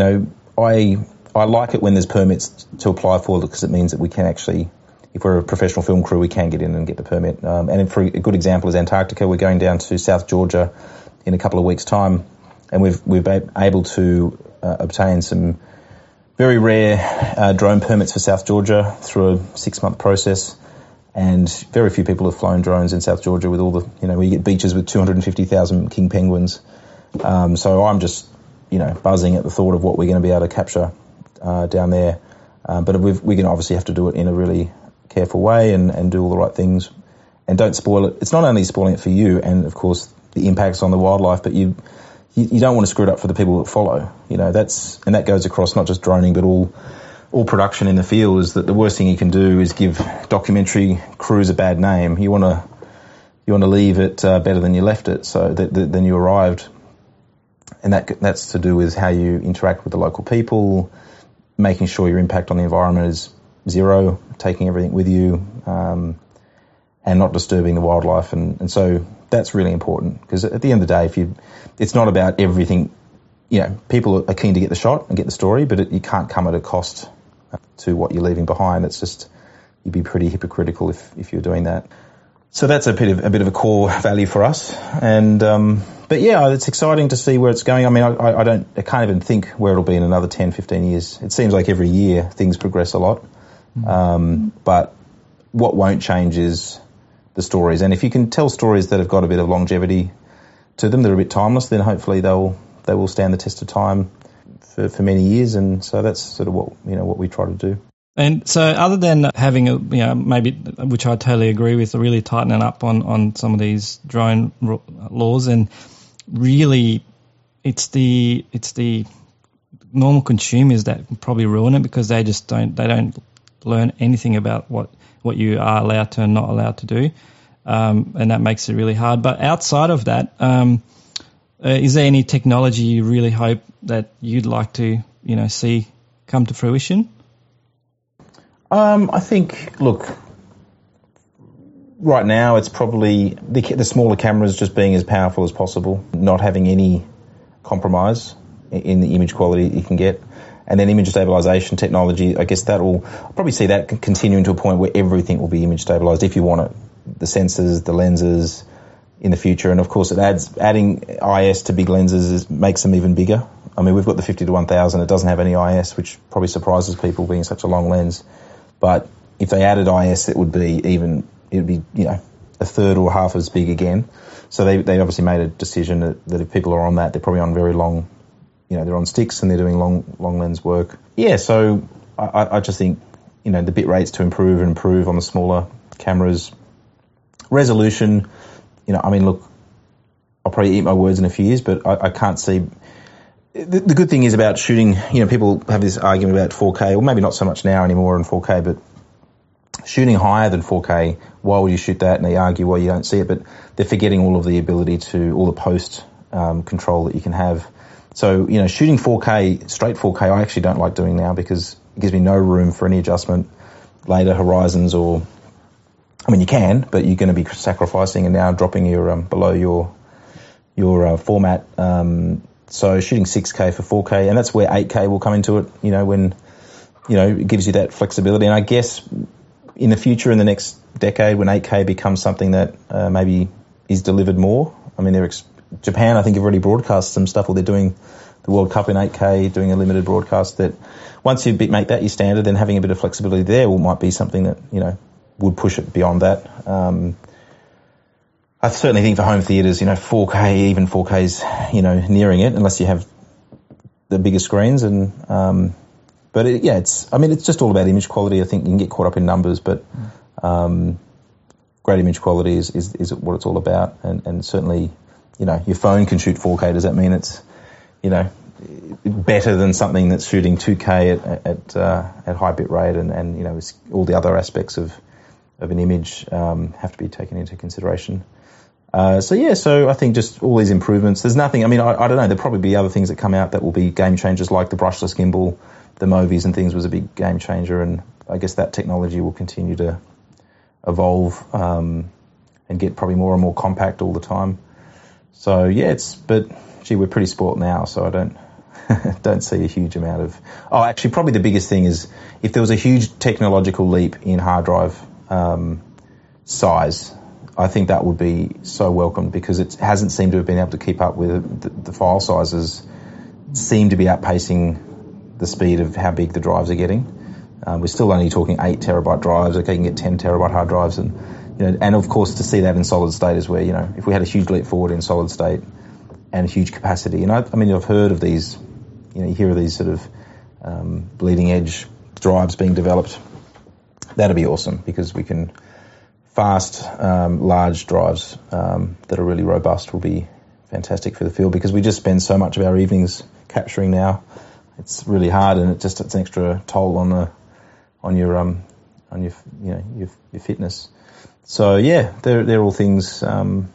Speaker 2: I like it when there's permits to apply for, because it means that we can actually, if we're a professional film crew, we can get in and get the permit. And for a good example is Antarctica. We're going down to South Georgia in a couple of weeks' time, and we've been able to obtain some very rare drone permits for South Georgia through a 6-month process. And very few people have flown drones in South Georgia with all the, where you get beaches with 250,000 king penguins. So I'm just, buzzing at the thought of what we're going to be able to capture down there. But we're going to obviously have to do it in a really careful way and do all the right things. And don't spoil it. It's not only spoiling it for you and, of course, the impacts on the wildlife, but you don't want to screw it up for the people that follow. That goes across not just droning, but all production in the field. Is that the worst thing you can do is give documentary crews a bad name. You want to leave it better than you left it, so than you arrived, and that's to do with how you interact with the local people, making sure your impact on the environment is zero, taking everything with you, and not disturbing the wildlife, and so that's really important, because at the end of the day, it's not about everything. People are keen to get the shot and get the story, but you can't come at a cost to what you're leaving behind. It's just, you'd be pretty hypocritical if you're doing that. So that's a bit of a core value for us. And but yeah, it's exciting to see where it's going. I mean, I can't even think where it'll be in another 10, 15 years. It seems like every year things progress a lot. But what won't change is the stories. And if you can tell stories that have got a bit of longevity to them, that are a bit timeless, then hopefully they will stand the test of time for many years. And so that's sort of what we try to do.
Speaker 1: And so other than having maybe, which I totally agree with, really tightening up on some of these drone laws, and really it's the normal consumers that probably ruin it, because they don't learn anything about what you are allowed to and not allowed to do, and that makes it really hard. But outside of that, is there any technology you really hope that you'd like to see come to fruition?
Speaker 2: I think, look, right now it's probably the smaller cameras just being as powerful as possible, not having any compromise in the image quality you can get. And then image stabilization technology, I guess I'll probably see that continuing to a point where everything will be image stabilized if you want it. The sensors, the lenses in the future. And of course adding IS to big lenses makes them even bigger. I mean, we've got the 50-1000, it doesn't have any IS, which probably surprises people being such a long lens. But if they added IS, it would be a third or half as big again. So they obviously made a decision that if people are on that, they're probably on very long, they're on sticks and they're doing long lens work. Yeah, so I just think, the bit rates to improve on the smaller cameras. Resolution, I mean, look, I'll probably eat my words in a few years, but I can't see. The good thing is about shooting, people have this argument about 4K, or maybe not so much now anymore in 4K, but shooting higher than 4K, why would you shoot that? And they argue why you don't see it, but they're forgetting all of the ability to, all the post control that you can have. So, shooting 4K, straight 4K, I actually don't like doing now, because it gives me no room for any adjustment, later horizons, or, I mean, you can, but you're going to be sacrificing and now dropping your below your format So shooting 6K for 4K, and that's where 8K will come into it, when, it gives you that flexibility. And I guess in the future, in the next decade, when 8K becomes something that maybe is delivered more, I mean, Japan, I think, have already broadcast some stuff, or they're doing the World Cup in 8K, doing a limited broadcast, that once you make that your standard, then having a bit of flexibility there might be something that, would push it beyond that. I certainly think for home theatres, 4K, even 4K's, nearing it, unless you have the bigger screens. And but it's just all about image quality. I think you can get caught up in numbers, but great image quality is what it's all about. And certainly, your phone can shoot 4K. Does that mean it's, better than something that's shooting 2K at high bit rate? And all the other aspects of an image have to be taken into consideration. So I think just all these improvements. There's nothing, I don't know, there'll probably be other things that come out that will be game changers, like the brushless gimbal, the Movies and things was a big game changer, and I guess that technology will continue to evolve and get probably more and more compact all the time. So but we're pretty spoilt now, so I don't see a huge amount of... Oh, actually, probably the biggest thing is if there was a huge technological leap in hard drive size, I think that would be so welcome, because it hasn't seemed to have been able to keep up with the file sizes seem to be outpacing the speed of how big the drives are getting. We're still only talking 8 terabyte drives. Okay, you can get 10 terabyte hard drives, and of course to see that in solid state is where, if we had a huge leap forward in solid state and huge capacity. And I've heard of these, you hear of these sort of bleeding edge drives being developed. That'd be awesome, because we can... Fast, large drives that are really robust will be fantastic for the field, because we just spend so much of our evenings capturing now. It's really hard, and it's an extra toll on your fitness. So they're all things, and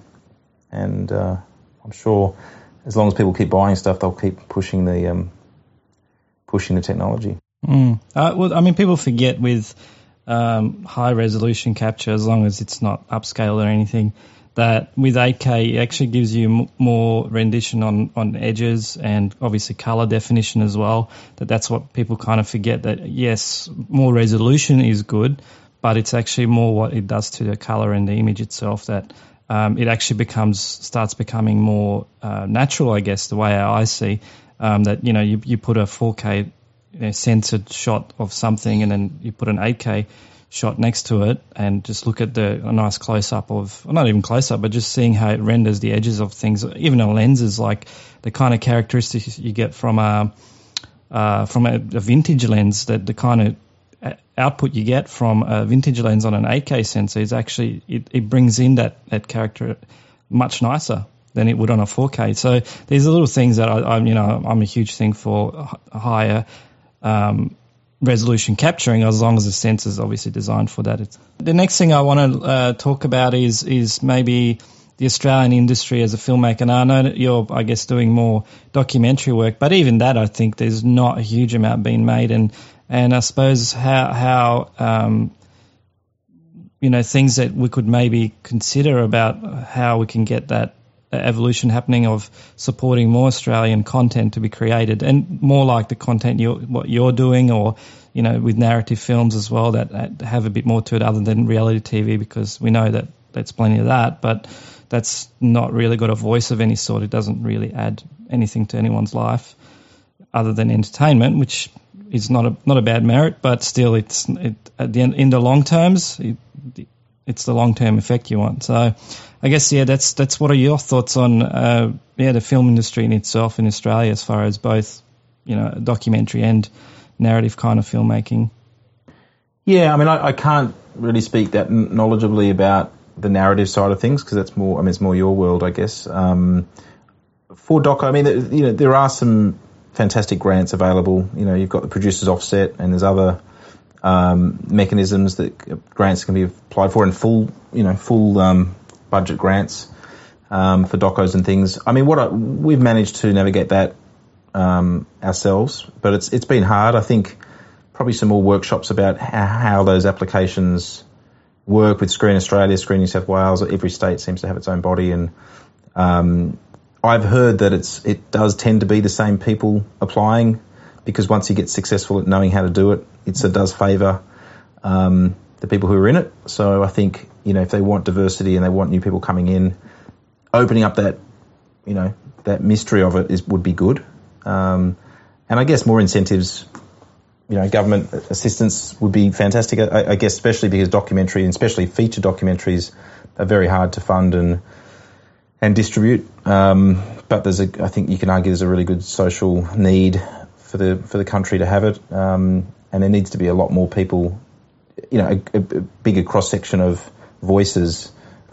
Speaker 2: I'm sure as long as people keep buying stuff, they'll keep pushing the technology.
Speaker 1: People forget with high resolution capture, as long as it's not upscaled or anything, that with 8K it actually gives you more rendition on edges, and obviously color definition as well. That's what people kind of forget, that yes, more resolution is good, but it's actually more what it does to the color and the image itself, that it actually starts becoming more natural, I guess, the way I see, that you put a 4K censored shot of something, and then you put an 8K shot next to it, and just look at a nice close-up of, not even close-up, but just seeing how it renders the edges of things, even on lenses, like the kind of characteristics you get from a vintage lens, that the kind of output you get from a vintage lens on an 8K sensor is actually, it brings in that character much nicer than it would on a 4K. So these are little things that I'm a huge thing for higher resolution capturing, as long as the sensor is obviously designed for that. The next thing I want to talk about is maybe the Australian industry as a filmmaker. Now, I know that you're, I guess, doing more documentary work, but even that, I think there's not a huge amount being made, and I suppose how things that we could maybe consider about how we can get that evolution happening of supporting more Australian content to be created, and more like the content what you're doing, or with narrative films as well, that have a bit more to it other than reality TV, because we know that there's plenty of that, but that's not really got a voice of any sort. It doesn't really add anything to anyone's life other than entertainment, which is not a bad merit, but still at the end, in the long terms, it's the long-term effect you want. So I guess, that's what are your thoughts on the film industry in itself in Australia, as far as both, documentary and narrative kind of filmmaking?
Speaker 2: Yeah, I can't really speak that knowledgeably about the narrative side of things, because that's more, it's more your world, I guess. For doco, there are some fantastic grants available. You've got the Producers Offset, and there's other mechanisms that grants can be applied for, and full budget grants for docos and things. We've managed to navigate that ourselves, but it's been hard. I think probably some more workshops about how those applications work with Screen Australia, Screen New South Wales. Every state seems to have its own body, and I've heard that it does tend to be the same people applying, because once you get successful at knowing how to do it, it does favour the people who are in it. So I think, if they want diversity and they want new people coming in, opening up that, that mystery of it would be good. And I guess more incentives, government assistance would be fantastic. I guess especially because documentary, and especially feature documentaries, are very hard to fund and distribute. But I think you can argue there's a really good social need for the country to have it. And there needs to be a lot more people, a bigger cross section of voices.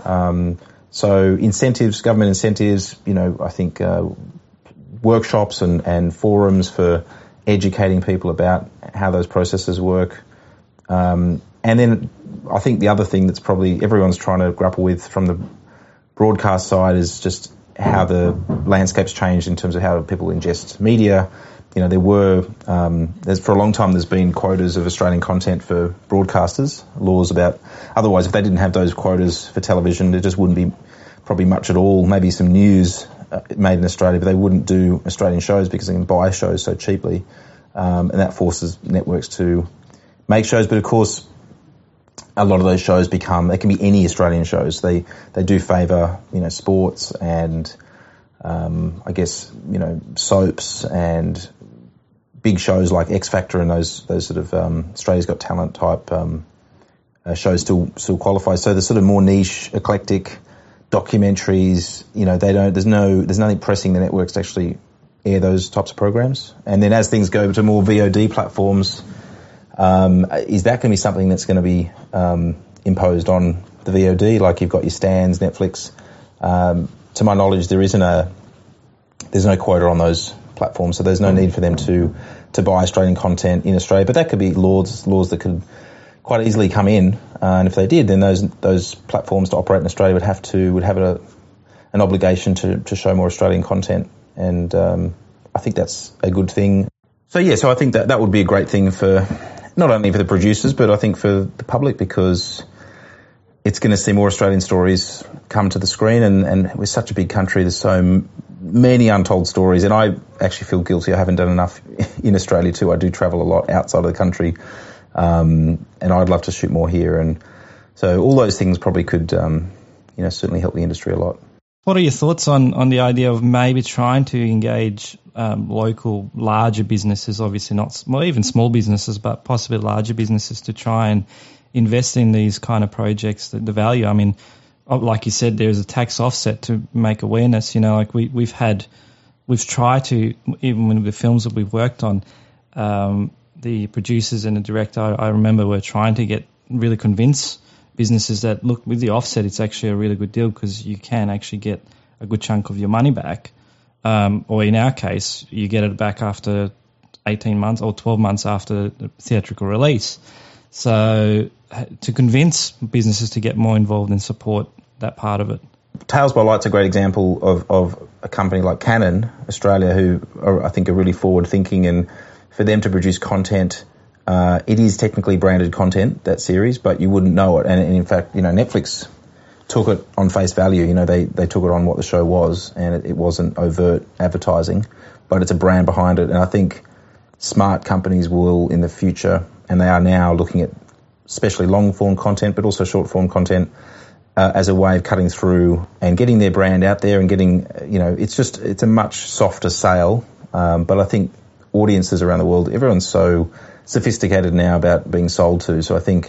Speaker 2: So incentives, government incentives, I think workshops and forums for educating people about how those processes work. And then I think the other thing that's probably everyone's trying to grapple with from the broadcast side is just how the landscape's changed in terms of how people ingest media. There's for a long time there's been quotas of Australian content for broadcasters, laws about, otherwise if they didn't have those quotas for television, there just wouldn't be probably much at all, maybe some news made in Australia, but they wouldn't do Australian shows because they can buy shows so cheaply, and that forces networks to make shows. But of course, a lot of those shows they can be any Australian shows. They do favour, sports and I guess, soaps and big shows like X Factor and those sort of Australia's Got Talent type shows still qualify. So the sort of more niche, eclectic documentaries, there's nothing pressing the networks to actually air those types of programs. And then as things go to more VOD platforms, is that going to be something that's going to be imposed on the VOD? Like you've got your Stans, Netflix. To my knowledge, there's no quota on those platforms, so there's no need for them to buy Australian content in Australia. But that could be laws that could quite easily come in, and if they did, then those platforms to operate in Australia would have an obligation to show more Australian content, and I think that's a good thing. So I think that would be a great thing for not only for the producers, but I think for the public, because it's going to see more Australian stories come to the screen, and we're such a big country, there's so many untold stories, and I actually feel guilty. I haven't done enough in Australia too. I do travel a lot outside of the country, and I'd love to shoot more here, and so all those things probably could certainly help the industry a lot.
Speaker 1: What are your thoughts on the idea of maybe trying to engage local, larger businesses, obviously even small businesses, but possibly larger businesses, to try and invest in these kind of projects, the value? I mean, like you said, there's a tax offset to make awareness. Like we've tried to, even with the films that we've worked on, the producers and the director, I remember were trying to really convince businesses that, look, with the offset, it's actually a really good deal because you can actually get a good chunk of your money back. Or in our case, you get it back after 18 months or 12 months after the theatrical release. So to convince businesses to get more involved and support that part of it.
Speaker 2: Tales by Light's a great example of a company like Canon Australia, who I think are really forward thinking, and for them to produce content, it is technically branded content, that series, but you wouldn't know it. And in fact, Netflix took it on face value. They took it on what the show was, and it wasn't overt advertising, but it's a brand behind it. And I think smart companies will in the future, and they are now, looking at especially long form content, but also short form content, as a way of cutting through and getting their brand out there and getting, it's a much softer sale. But I think audiences around the world, everyone's so sophisticated now about being sold to. So I think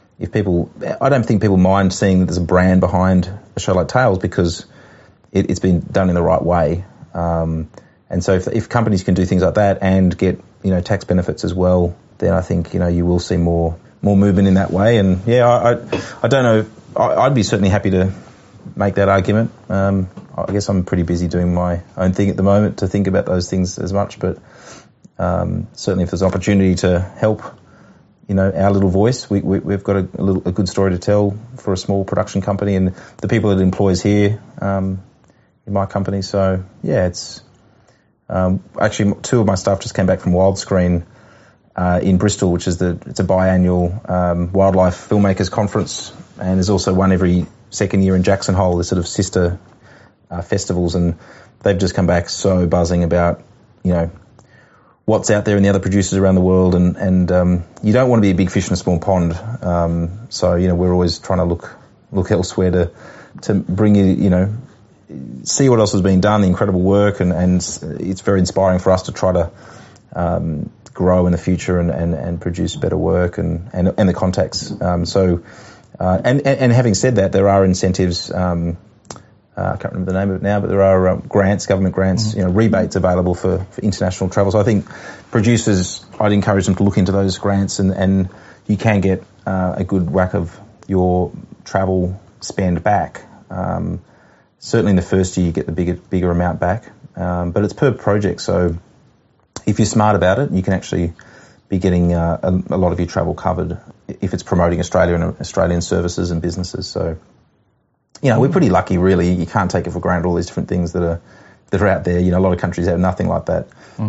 Speaker 2: I don't think people mind seeing that there's a brand behind a show like Tales, because it's been done in the right way. And so if companies can do things like that and get, tax benefits as well, then I think, you will see more movement in that way. And I don't know. I'd be certainly happy to make that argument. I guess I'm pretty busy doing my own thing at the moment to think about those things as much, but certainly if there's an opportunity to help, our little voice, we've got a good story to tell for a small production company and the people it employs here in my company. So it's actually two of my staff just came back from Wildscreen in Bristol, which is it's a biannual wildlife filmmakers conference, and there's also one every second year in Jackson Hole, the sort of sister festivals, and they've just come back so buzzing about, what's out there and the other producers around the world, and you don't want to be a big fish in a small pond. So we're always trying to look elsewhere to bring you, see what else has been done, the incredible work, and it's very inspiring for us to try to grow in the future and produce better work and the contacts. And having said that, there are incentives. I can't remember the name of it now, but there are grants, government grants, rebates available for international travel. So I think producers, I'd encourage them to look into those grants, and you can get a good whack of your travel spend back. Certainly in the first year you get the bigger amount back, but it's per project. So if you're smart about it, you can actually be getting a lot of your travel covered if it's promoting Australia and Australian services and businesses. So, we're pretty lucky, really. You can't take it for granted, all these different things that are out there. A lot of countries have nothing like that.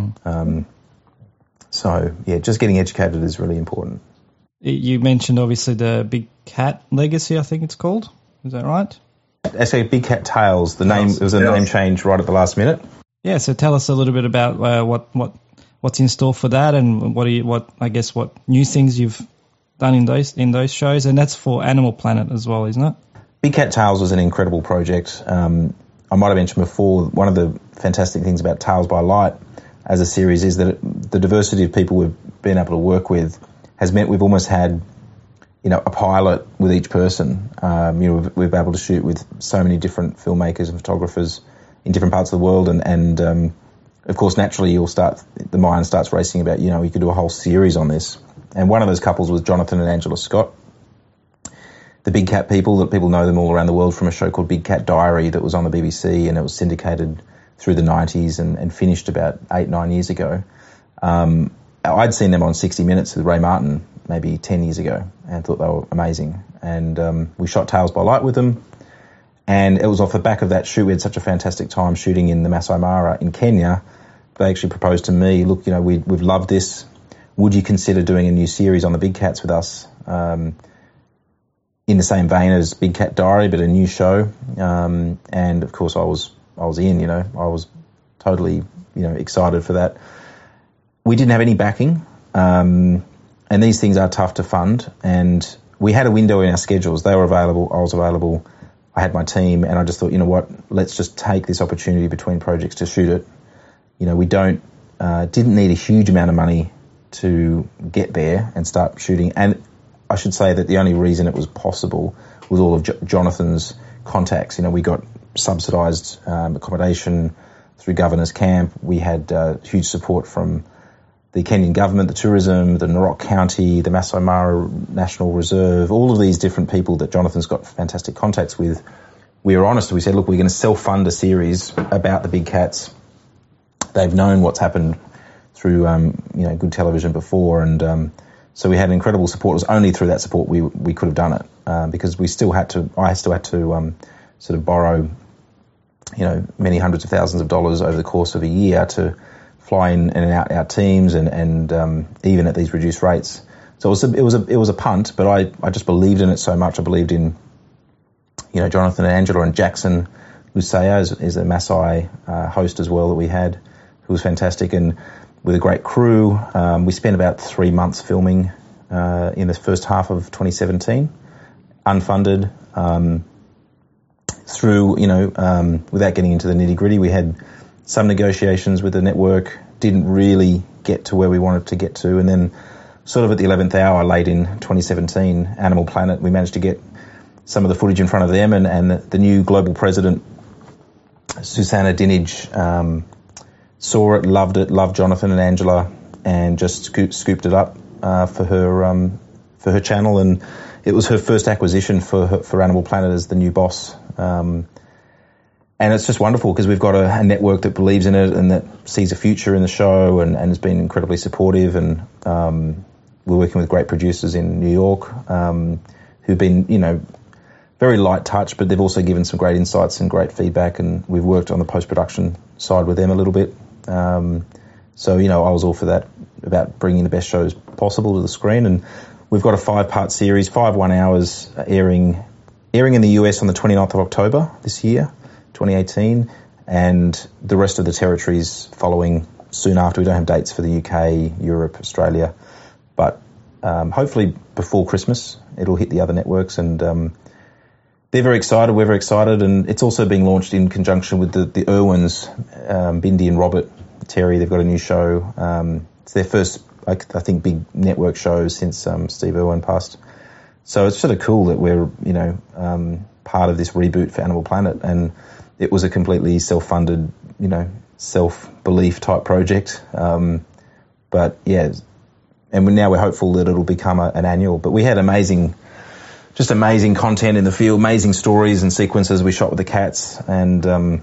Speaker 2: Just getting educated is really important.
Speaker 1: You mentioned, obviously, the Big Cat Legacy, I think it's called. Is that right?
Speaker 2: Actually, Big Cat Tales. The name, it was a name change right at the last minute.
Speaker 1: Yeah, so tell us a little bit about what's in store for that, and what new things you've done in those shows, and that's for Animal Planet as well, isn't it?
Speaker 2: Big Cat Tales was an incredible project. I might have mentioned before, one of the fantastic things about Tales by Light as a series is that the diversity of people we've been able to work with has meant we've almost had, a pilot with each person. We've been able to shoot with so many different filmmakers and photographers in different parts of the world, and of course, naturally, the mind starts racing about, you could do a whole series on this. And one of those couples was Jonathan and Angela Scott, the Big Cat people. That people know them all around the world from a show called Big Cat Diary that was on the BBC, and it was syndicated through the 90s and finished about 8-9 years ago. I'd seen them on 60 Minutes with Ray Martin maybe 10 years ago and thought they were amazing. And we shot Tales by Light with them. And it was off the back of that shoot. We had such a fantastic time shooting in the Masai Mara in Kenya. They actually proposed to me, look, we've loved this. Would you consider doing a new series on the Big Cats with us? In the same vein as Big Cat Diary, but a new show. And of course I was in, I was totally, excited for that. We didn't have any backing. And these things are tough to fund. And we had a window in our schedules. They were available. I was available. I had my team, and I just thought, let's just take this opportunity between projects to shoot it. We didn't need a huge amount of money to get there and start shooting. And I should say that the only reason it was possible was all of Jonathan's contacts. We got subsidised accommodation through Governor's Camp. We had huge support from the Kenyan government, the tourism, the Narok County, the Masai Mara National Reserve, all of these different people that Jonathan's got fantastic contacts with. We were honest. We said, look, we're going to self-fund a series about the big cats. They've known what's happened through, good television before, and so we had incredible support. It was only through that support we could have done it, because I still had to sort of borrow, many hundreds of thousands of dollars over the course of a year to fly in and out our teams, and even at these reduced rates. So it was a punt, but I just believed in it so much. I believed in, Jonathan and Angela, and Jackson Lusaya is a Maasai host as well that we had, who was fantastic, and with a great crew. We spent about 3 months filming in the first half of 2017, unfunded. Without getting into the nitty-gritty, we had some negotiations with the network, didn't really get to where we wanted to get to, and then sort of at the 11th hour, late in 2017, Animal Planet, we managed to get some of the footage in front of them, and the new global president, Susanna Dinage, saw it, loved Jonathan and Angela, and just scooped it up for her channel, and it was her first acquisition for Animal Planet as the new boss. And it's just wonderful because we've got a network that believes in it and that sees a future in the show, and has been incredibly supportive. And we're working with great producers in New York who've been, very light touch, but they've also given some great insights and great feedback. And we've worked on the post-production side with them a little bit. So, I was all for that, about bringing the best shows possible to the screen. And we've got a 5-part series, 5 1 hours, airing in the US on the 29th of October this year, 2018, and the rest of the territories following soon after. We don't have dates for the UK, Europe, Australia, but hopefully before Christmas it'll hit the other networks, and they're very excited, we're very excited, and it's also being launched in conjunction with the Irwins, Bindi and Robert Terry. They've got a new show. It's their first, I think, big network show since Steve Irwin passed. So it's sort of cool that we're, part of this reboot for Animal Planet, and it was a completely self-funded, self-belief type project. But yeah, and now we're hopeful that it'll become an annual. But we had amazing content in the field, amazing stories and sequences we shot with the cats, and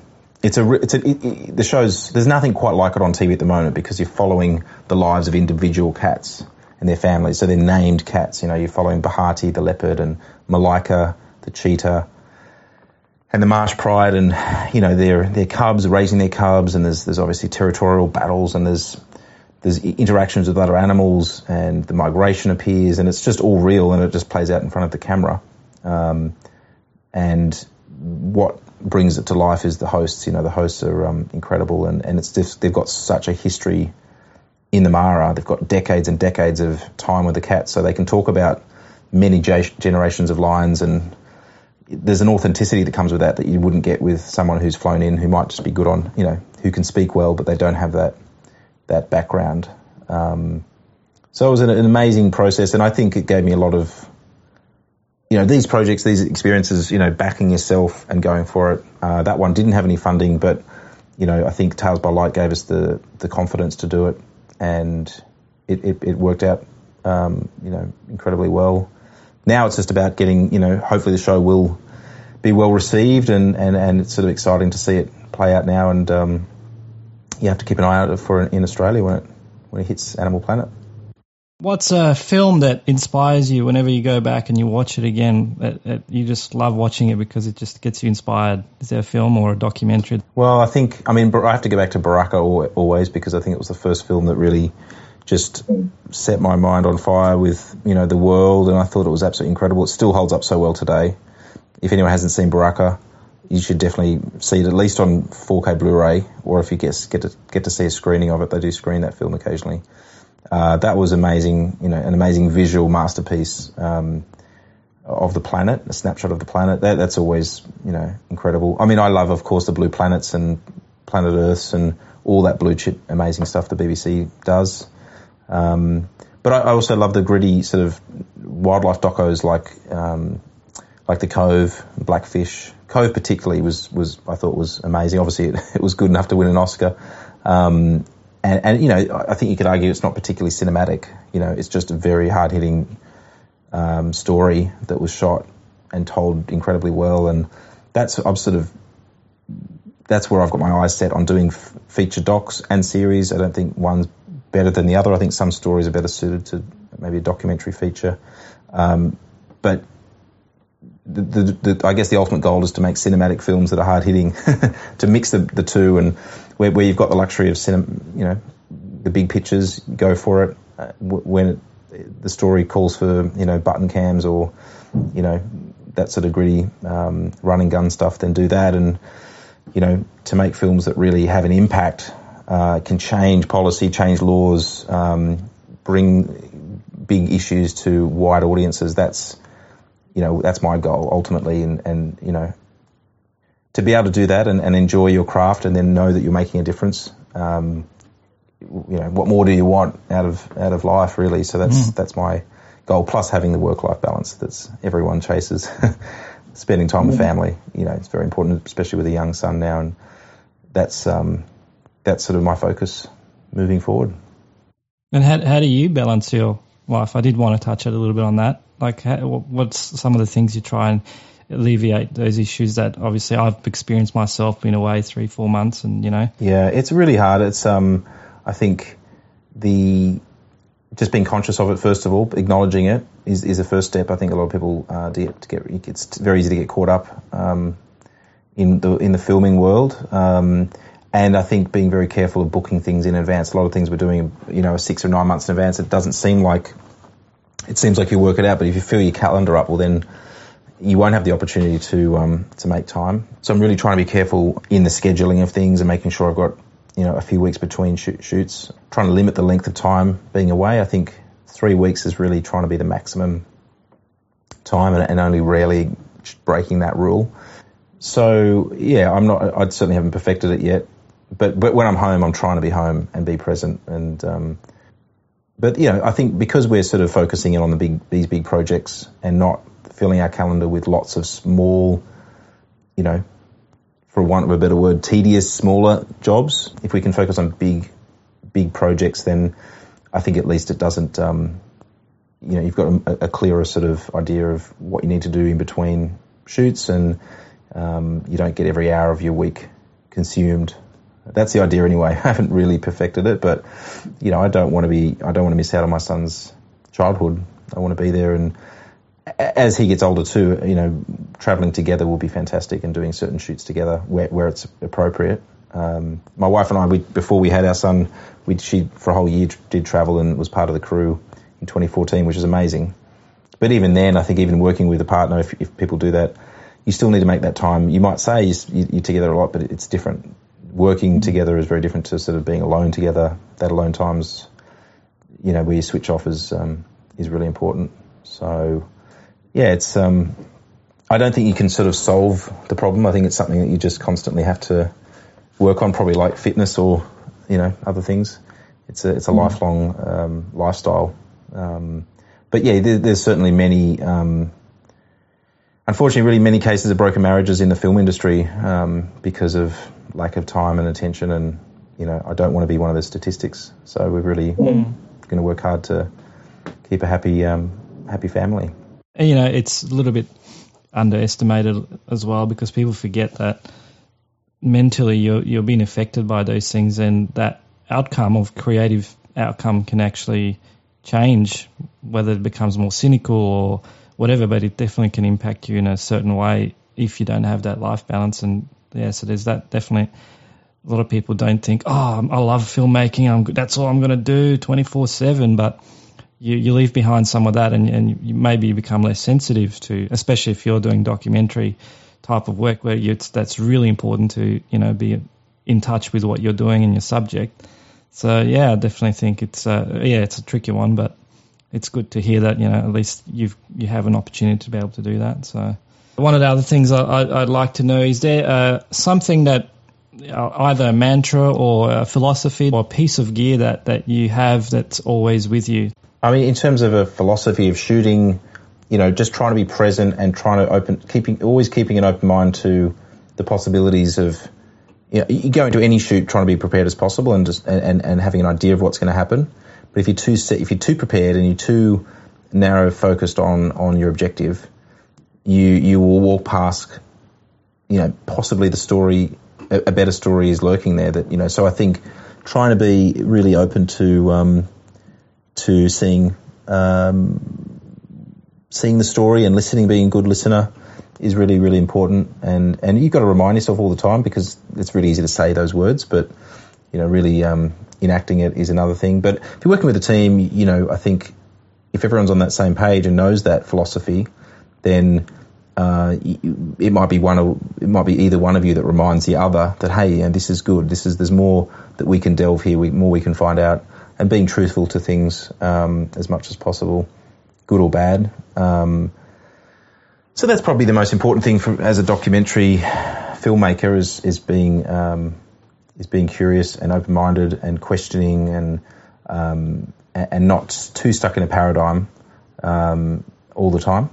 Speaker 2: the show's, there's nothing quite like it on TV at the moment, because you're following the lives of individual cats and their families. So they're named cats. You're following Bahati the leopard, and Malaika the cheetah, and the marsh pride, and their cubs, raising their cubs, and there's obviously territorial battles, and there's interactions with other animals, and the migration appears, and it's just all real, and it just plays out in front of the camera. And what brings it to life is the hosts. The hosts are incredible, and it's just, they've got such a history in the Mara. They've got decades and decades of time with the cats, so they can talk about many generations of lions, and there's an authenticity that comes with that you wouldn't get with someone who's flown in, who might just be good on, who can speak well, but they don't have that background. So it was an amazing process, and I think it gave me a lot of, these projects, these experiences, backing yourself and going for it. That one didn't have any funding, but, I think Tales by Light gave us the confidence to do it, and it worked out, incredibly well. Now it's just about getting, hopefully the show will be well received, and it's sort of exciting to see it play out now, and you have to keep an eye out for it in Australia when it hits Animal Planet.
Speaker 1: What's a film that inspires you whenever you go back and you watch it again? You just love watching it because it just gets you inspired. Is there a film or a documentary?
Speaker 2: Well, I have to go back to Baraka always, because I think it was the first film that really just set my mind on fire with, the world, and I thought it was absolutely incredible. It still holds up so well today. If anyone hasn't seen Baraka, you should definitely see it, at least on 4K Blu-ray, or if you get to see a screening of it. They do screen that film occasionally. That was amazing, an amazing visual masterpiece of the planet, a snapshot of the planet. That's always, incredible. I love, of course, the Blue Planets and Planet Earths and all that blue chip amazing stuff the BBC does. But I also love the gritty sort of wildlife docos like The Cove, Blackfish. Cove particularly was I thought was amazing. Obviously, it was good enough to win an Oscar. And I think you could argue it's not particularly cinematic. It's just a very hard-hitting story that was shot and told incredibly well. And that's where I've got my eyes set on doing feature docs and series. I don't think one's better than the other. I think some stories are better suited to maybe a documentary feature. But I guess the ultimate goal is to make cinematic films that are hard-hitting, to mix the two, and where you've got the luxury of the big pictures, go for it. When the story calls for, button cams or, that sort of gritty run and gun stuff, then do that. And, to make films that really have an impact, can change policy, change laws, bring big issues to wide audiences. That's my goal ultimately, and to be able to do that and enjoy your craft, and then know that you're making a difference. What more do you want out of life, really? So that's my goal. Plus having the work-life balance that's everyone chases, spending time with family. It's very important, especially with a young son now, and that's sort of my focus moving forward.
Speaker 1: And how do you balance your life? I did want to touch a little bit on that. Like, what's some of the things you try and alleviate those issues that obviously I've experienced myself, being away 3-4 months, and Yeah,
Speaker 2: it's really hard. It's I think just being conscious of it, first of all, acknowledging it is a first step. I think a lot of people it's very easy to get caught up in the filming world. And I think being very careful of booking things in advance. A lot of things we're doing, 6 or 9 months in advance. It seems like you work it out, but if you fill your calendar up, well then, you won't have the opportunity to make time. So I'm really trying to be careful in the scheduling of things and making sure I've got, a few weeks between shoots. Trying to limit the length of time being away. I think 3 weeks is really trying to be the maximum time, and only rarely breaking that rule. So yeah, I certainly haven't perfected it yet. But when I'm home, I'm trying to be home and be present. And but I think because we're sort of focusing in on these big projects and not filling our calendar with lots of small, for want of a better word, tedious, smaller jobs. If we can focus on big projects, then I think at least it doesn't. You've got a clearer sort of idea of what you need to do in between shoots, and you don't get every hour of your week consumed. That's the idea anyway. I haven't really perfected it, but I don't want to miss out on my son's childhood. I want to be there, and as he gets older too, traveling together will be fantastic, and doing certain shoots together where it's appropriate. My wife and I, before we had our son, she for a whole year did travel and was part of the crew in 2014, which is amazing. But even then, I think even working with a partner, if people do that, you still need to make that time. You might say you're together a lot, but it's different. Working together is very different to sort of being alone together. That alone time's, where you switch off is really important. So, yeah, it's. I don't think you can sort of solve the problem. I think it's something that you just constantly have to work on, probably like fitness or other things. It's a lifelong lifestyle. But yeah, there's certainly many. Unfortunately, really many cases of broken marriages in the film industry because of lack of time and attention, and I don't want to be one of the statistics. So we're really going to work hard to keep a happy family.
Speaker 1: It's a little bit underestimated as well, because people forget that mentally you're being affected by those things, and that outcome of creative outcome can actually change, whether it becomes more cynical or whatever, but it definitely can impact you in a certain way if you don't have that life balance. And yeah, so there's that. Definitely a lot of people don't think, I love filmmaking, that's all I'm going to do 24/7, but you leave behind some of that, and you maybe become less sensitive to, especially if you're doing documentary type of work where that's really important to be in touch with what you're doing and your subject. So yeah, I definitely think it's a tricky one, but it's good to hear that at least you have an opportunity to be able to do that. So one of the other things I'd like to know, is there something that either a mantra or a philosophy or a piece of gear that you have that's always with you?
Speaker 2: I mean, in terms of a philosophy of shooting, just trying to be present and trying to always keeping an open mind to the possibilities of, you go into any shoot trying to be prepared as possible and just and having an idea of what's going to happen. But if you're too prepared and you're too narrow focused on your objective, you will walk past, possibly the story, a better story is lurking there. That so I think trying to be really open to seeing the story and listening, being a good listener is really, really important. And you've got to remind yourself all the time, because it's really easy to say those words, but really enacting it is another thing. But if you're working with a team, I think if everyone's on that same page and knows that philosophy, then it might be either one of you that reminds the other that, hey, this is good. There's more that we can delve here. More we can find out, and being truthful to things as much as possible, good or bad. So that's probably the most important thing as a documentary filmmaker is being curious and open-minded and questioning and not too stuck in a paradigm all the time.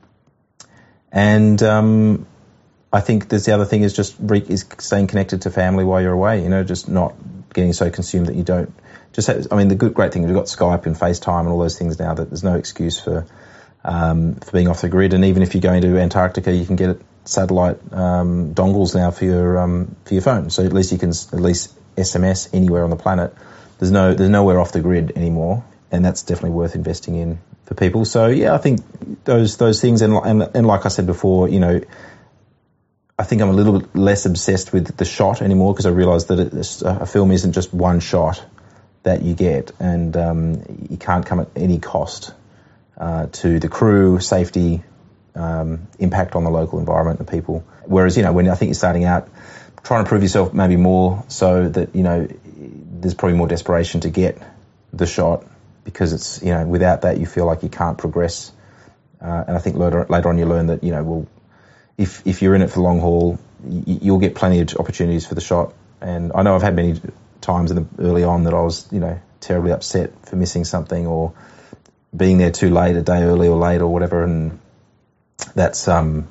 Speaker 2: And I think there's the other thing is is staying connected to family while you're away. Just not getting so consumed that you don't. The great thing is we've got Skype and FaceTime and all those things now, that there's no excuse for being off the grid. And even if you're going to Antarctica, you can get satellite dongles now for your phone. So at least you can SMS anywhere on the planet. There's nowhere off the grid anymore, and that's definitely worth investing in for people. So yeah, I think those things, and like I said before, I think I'm a little bit less obsessed with the shot anymore, because I realise that a film isn't just one shot that you get, and you can't come at any cost to the crew, safety, impact on the local environment and people. Whereas, when I think you're starting out, trying to prove yourself maybe more so that, there's probably more desperation to get the shot because it's, without that you feel like you can't progress. And I think later on you learn that, if you're in it for the long haul, you'll get plenty of opportunities for the shot. And I know I've had many times early on that I was, terribly upset for missing something or being there too late, a day early or late or whatever. And that's, I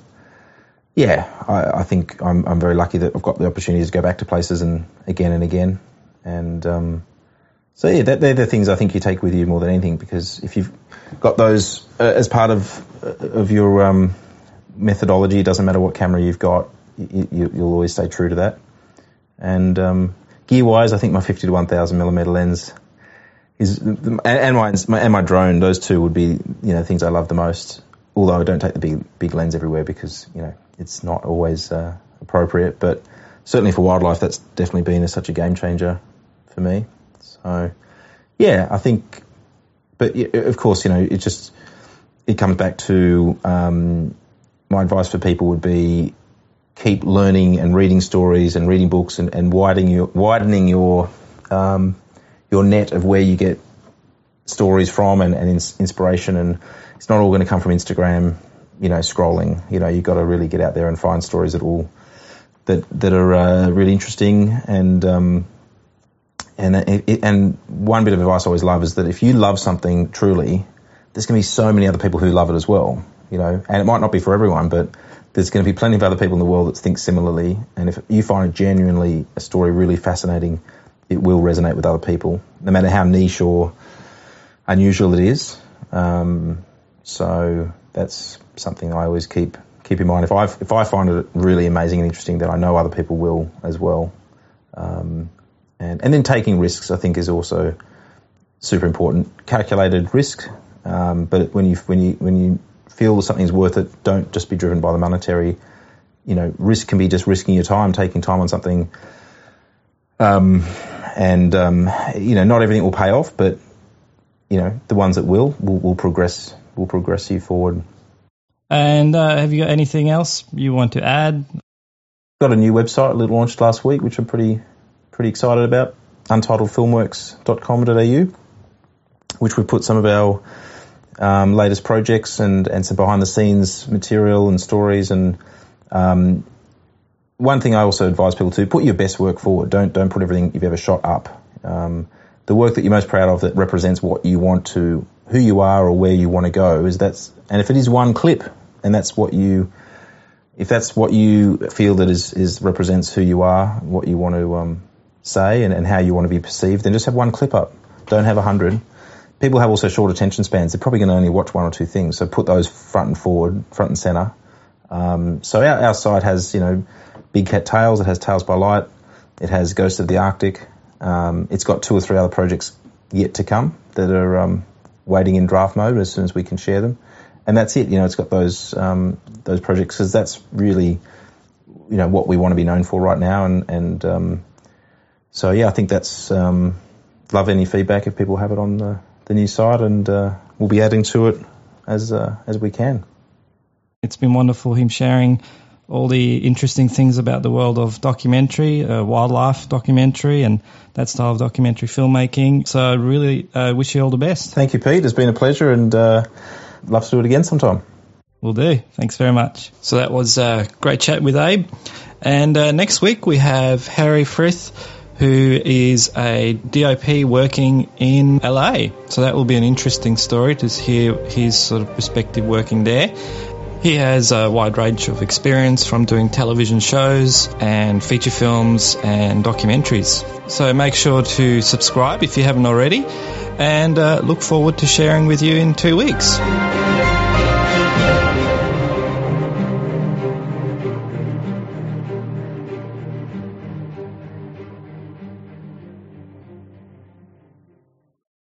Speaker 2: think I'm very lucky that I've got the opportunity to go back to places and again. And they're the things I think you take with you more than anything, because if you've got those as part of your methodology, it doesn't matter what camera you've got, you'll always stay true to that. And gear-wise, I think my 50 to 1000mm lens and my drone, those two would be things I love the most. Although I don't take the big lens everywhere because it's not always appropriate. But certainly for wildlife, that's definitely been such a game changer for me. So I think. But of course, it comes back to my advice for people would be keep learning and reading stories and reading books and widening your net of where you get stories from and inspiration. And it's not all going to come from Instagram, scrolling. You've got to really get out there and find stories that are really interesting. And one bit of advice I always love is that if you love something truly, there's going to be so many other people who love it as well. And it might not be for everyone, but there's going to be plenty of other people in the world that think similarly. And if you find a story really fascinating, it will resonate with other people, no matter how niche or unusual it is. So that's something I always keep in mind. If I find it really amazing and interesting, then I know other people will as well. And then taking risks, I think, is also super important. Calculated risk, but when you feel something's worth it, don't just be driven by the monetary. Risk can be just risking your time, taking time on something. Not everything will pay off, but the ones that will progress you forward.
Speaker 1: And have you got anything else you want to add?
Speaker 2: Got a new website that launched last week, which I'm pretty excited about. untitledfilmworks.com.au, which we put some of our latest projects and some behind the scenes material and stories. And one thing I also advise people to put your best work forward. Don't put everything you've ever shot up. The work that you're most proud of that represents what you want to, who you are or where you want to go and if it is one clip and if that's what you feel that is represents who you are, what you want to say and how you want to be perceived, then just have one clip up. Don't have 100. People have also short attention spans. They're probably going to only watch one or two things. So put those front and center. So our site has, Big Cat Tales. It has Tales by Light. It has Ghost of the Arctic. It's got 2 or 3 other projects yet to come that are waiting in draft mode as soon as we can share them. And that's it. It's got those projects because that's really, what we want to be known for right now. And I think that's love any feedback if people have it on the new site, and we'll be adding to it as we can.
Speaker 1: It's been wonderful him sharing all the interesting things about the world of documentary, wildlife documentary, and that style of documentary filmmaking. So I really wish you all the best.
Speaker 2: Thank you, Pete. It's been a pleasure, and love to do it again sometime.
Speaker 1: Will do. Thanks very much. So that was a great chat with Abe. And next week we have Harry Frith, who is a DOP working in LA. So that will be an interesting story to hear his sort of perspective working there. He has a wide range of experience from doing television shows and feature films and documentaries. So make sure to subscribe if you haven't already, and look forward to sharing with you in 2 weeks.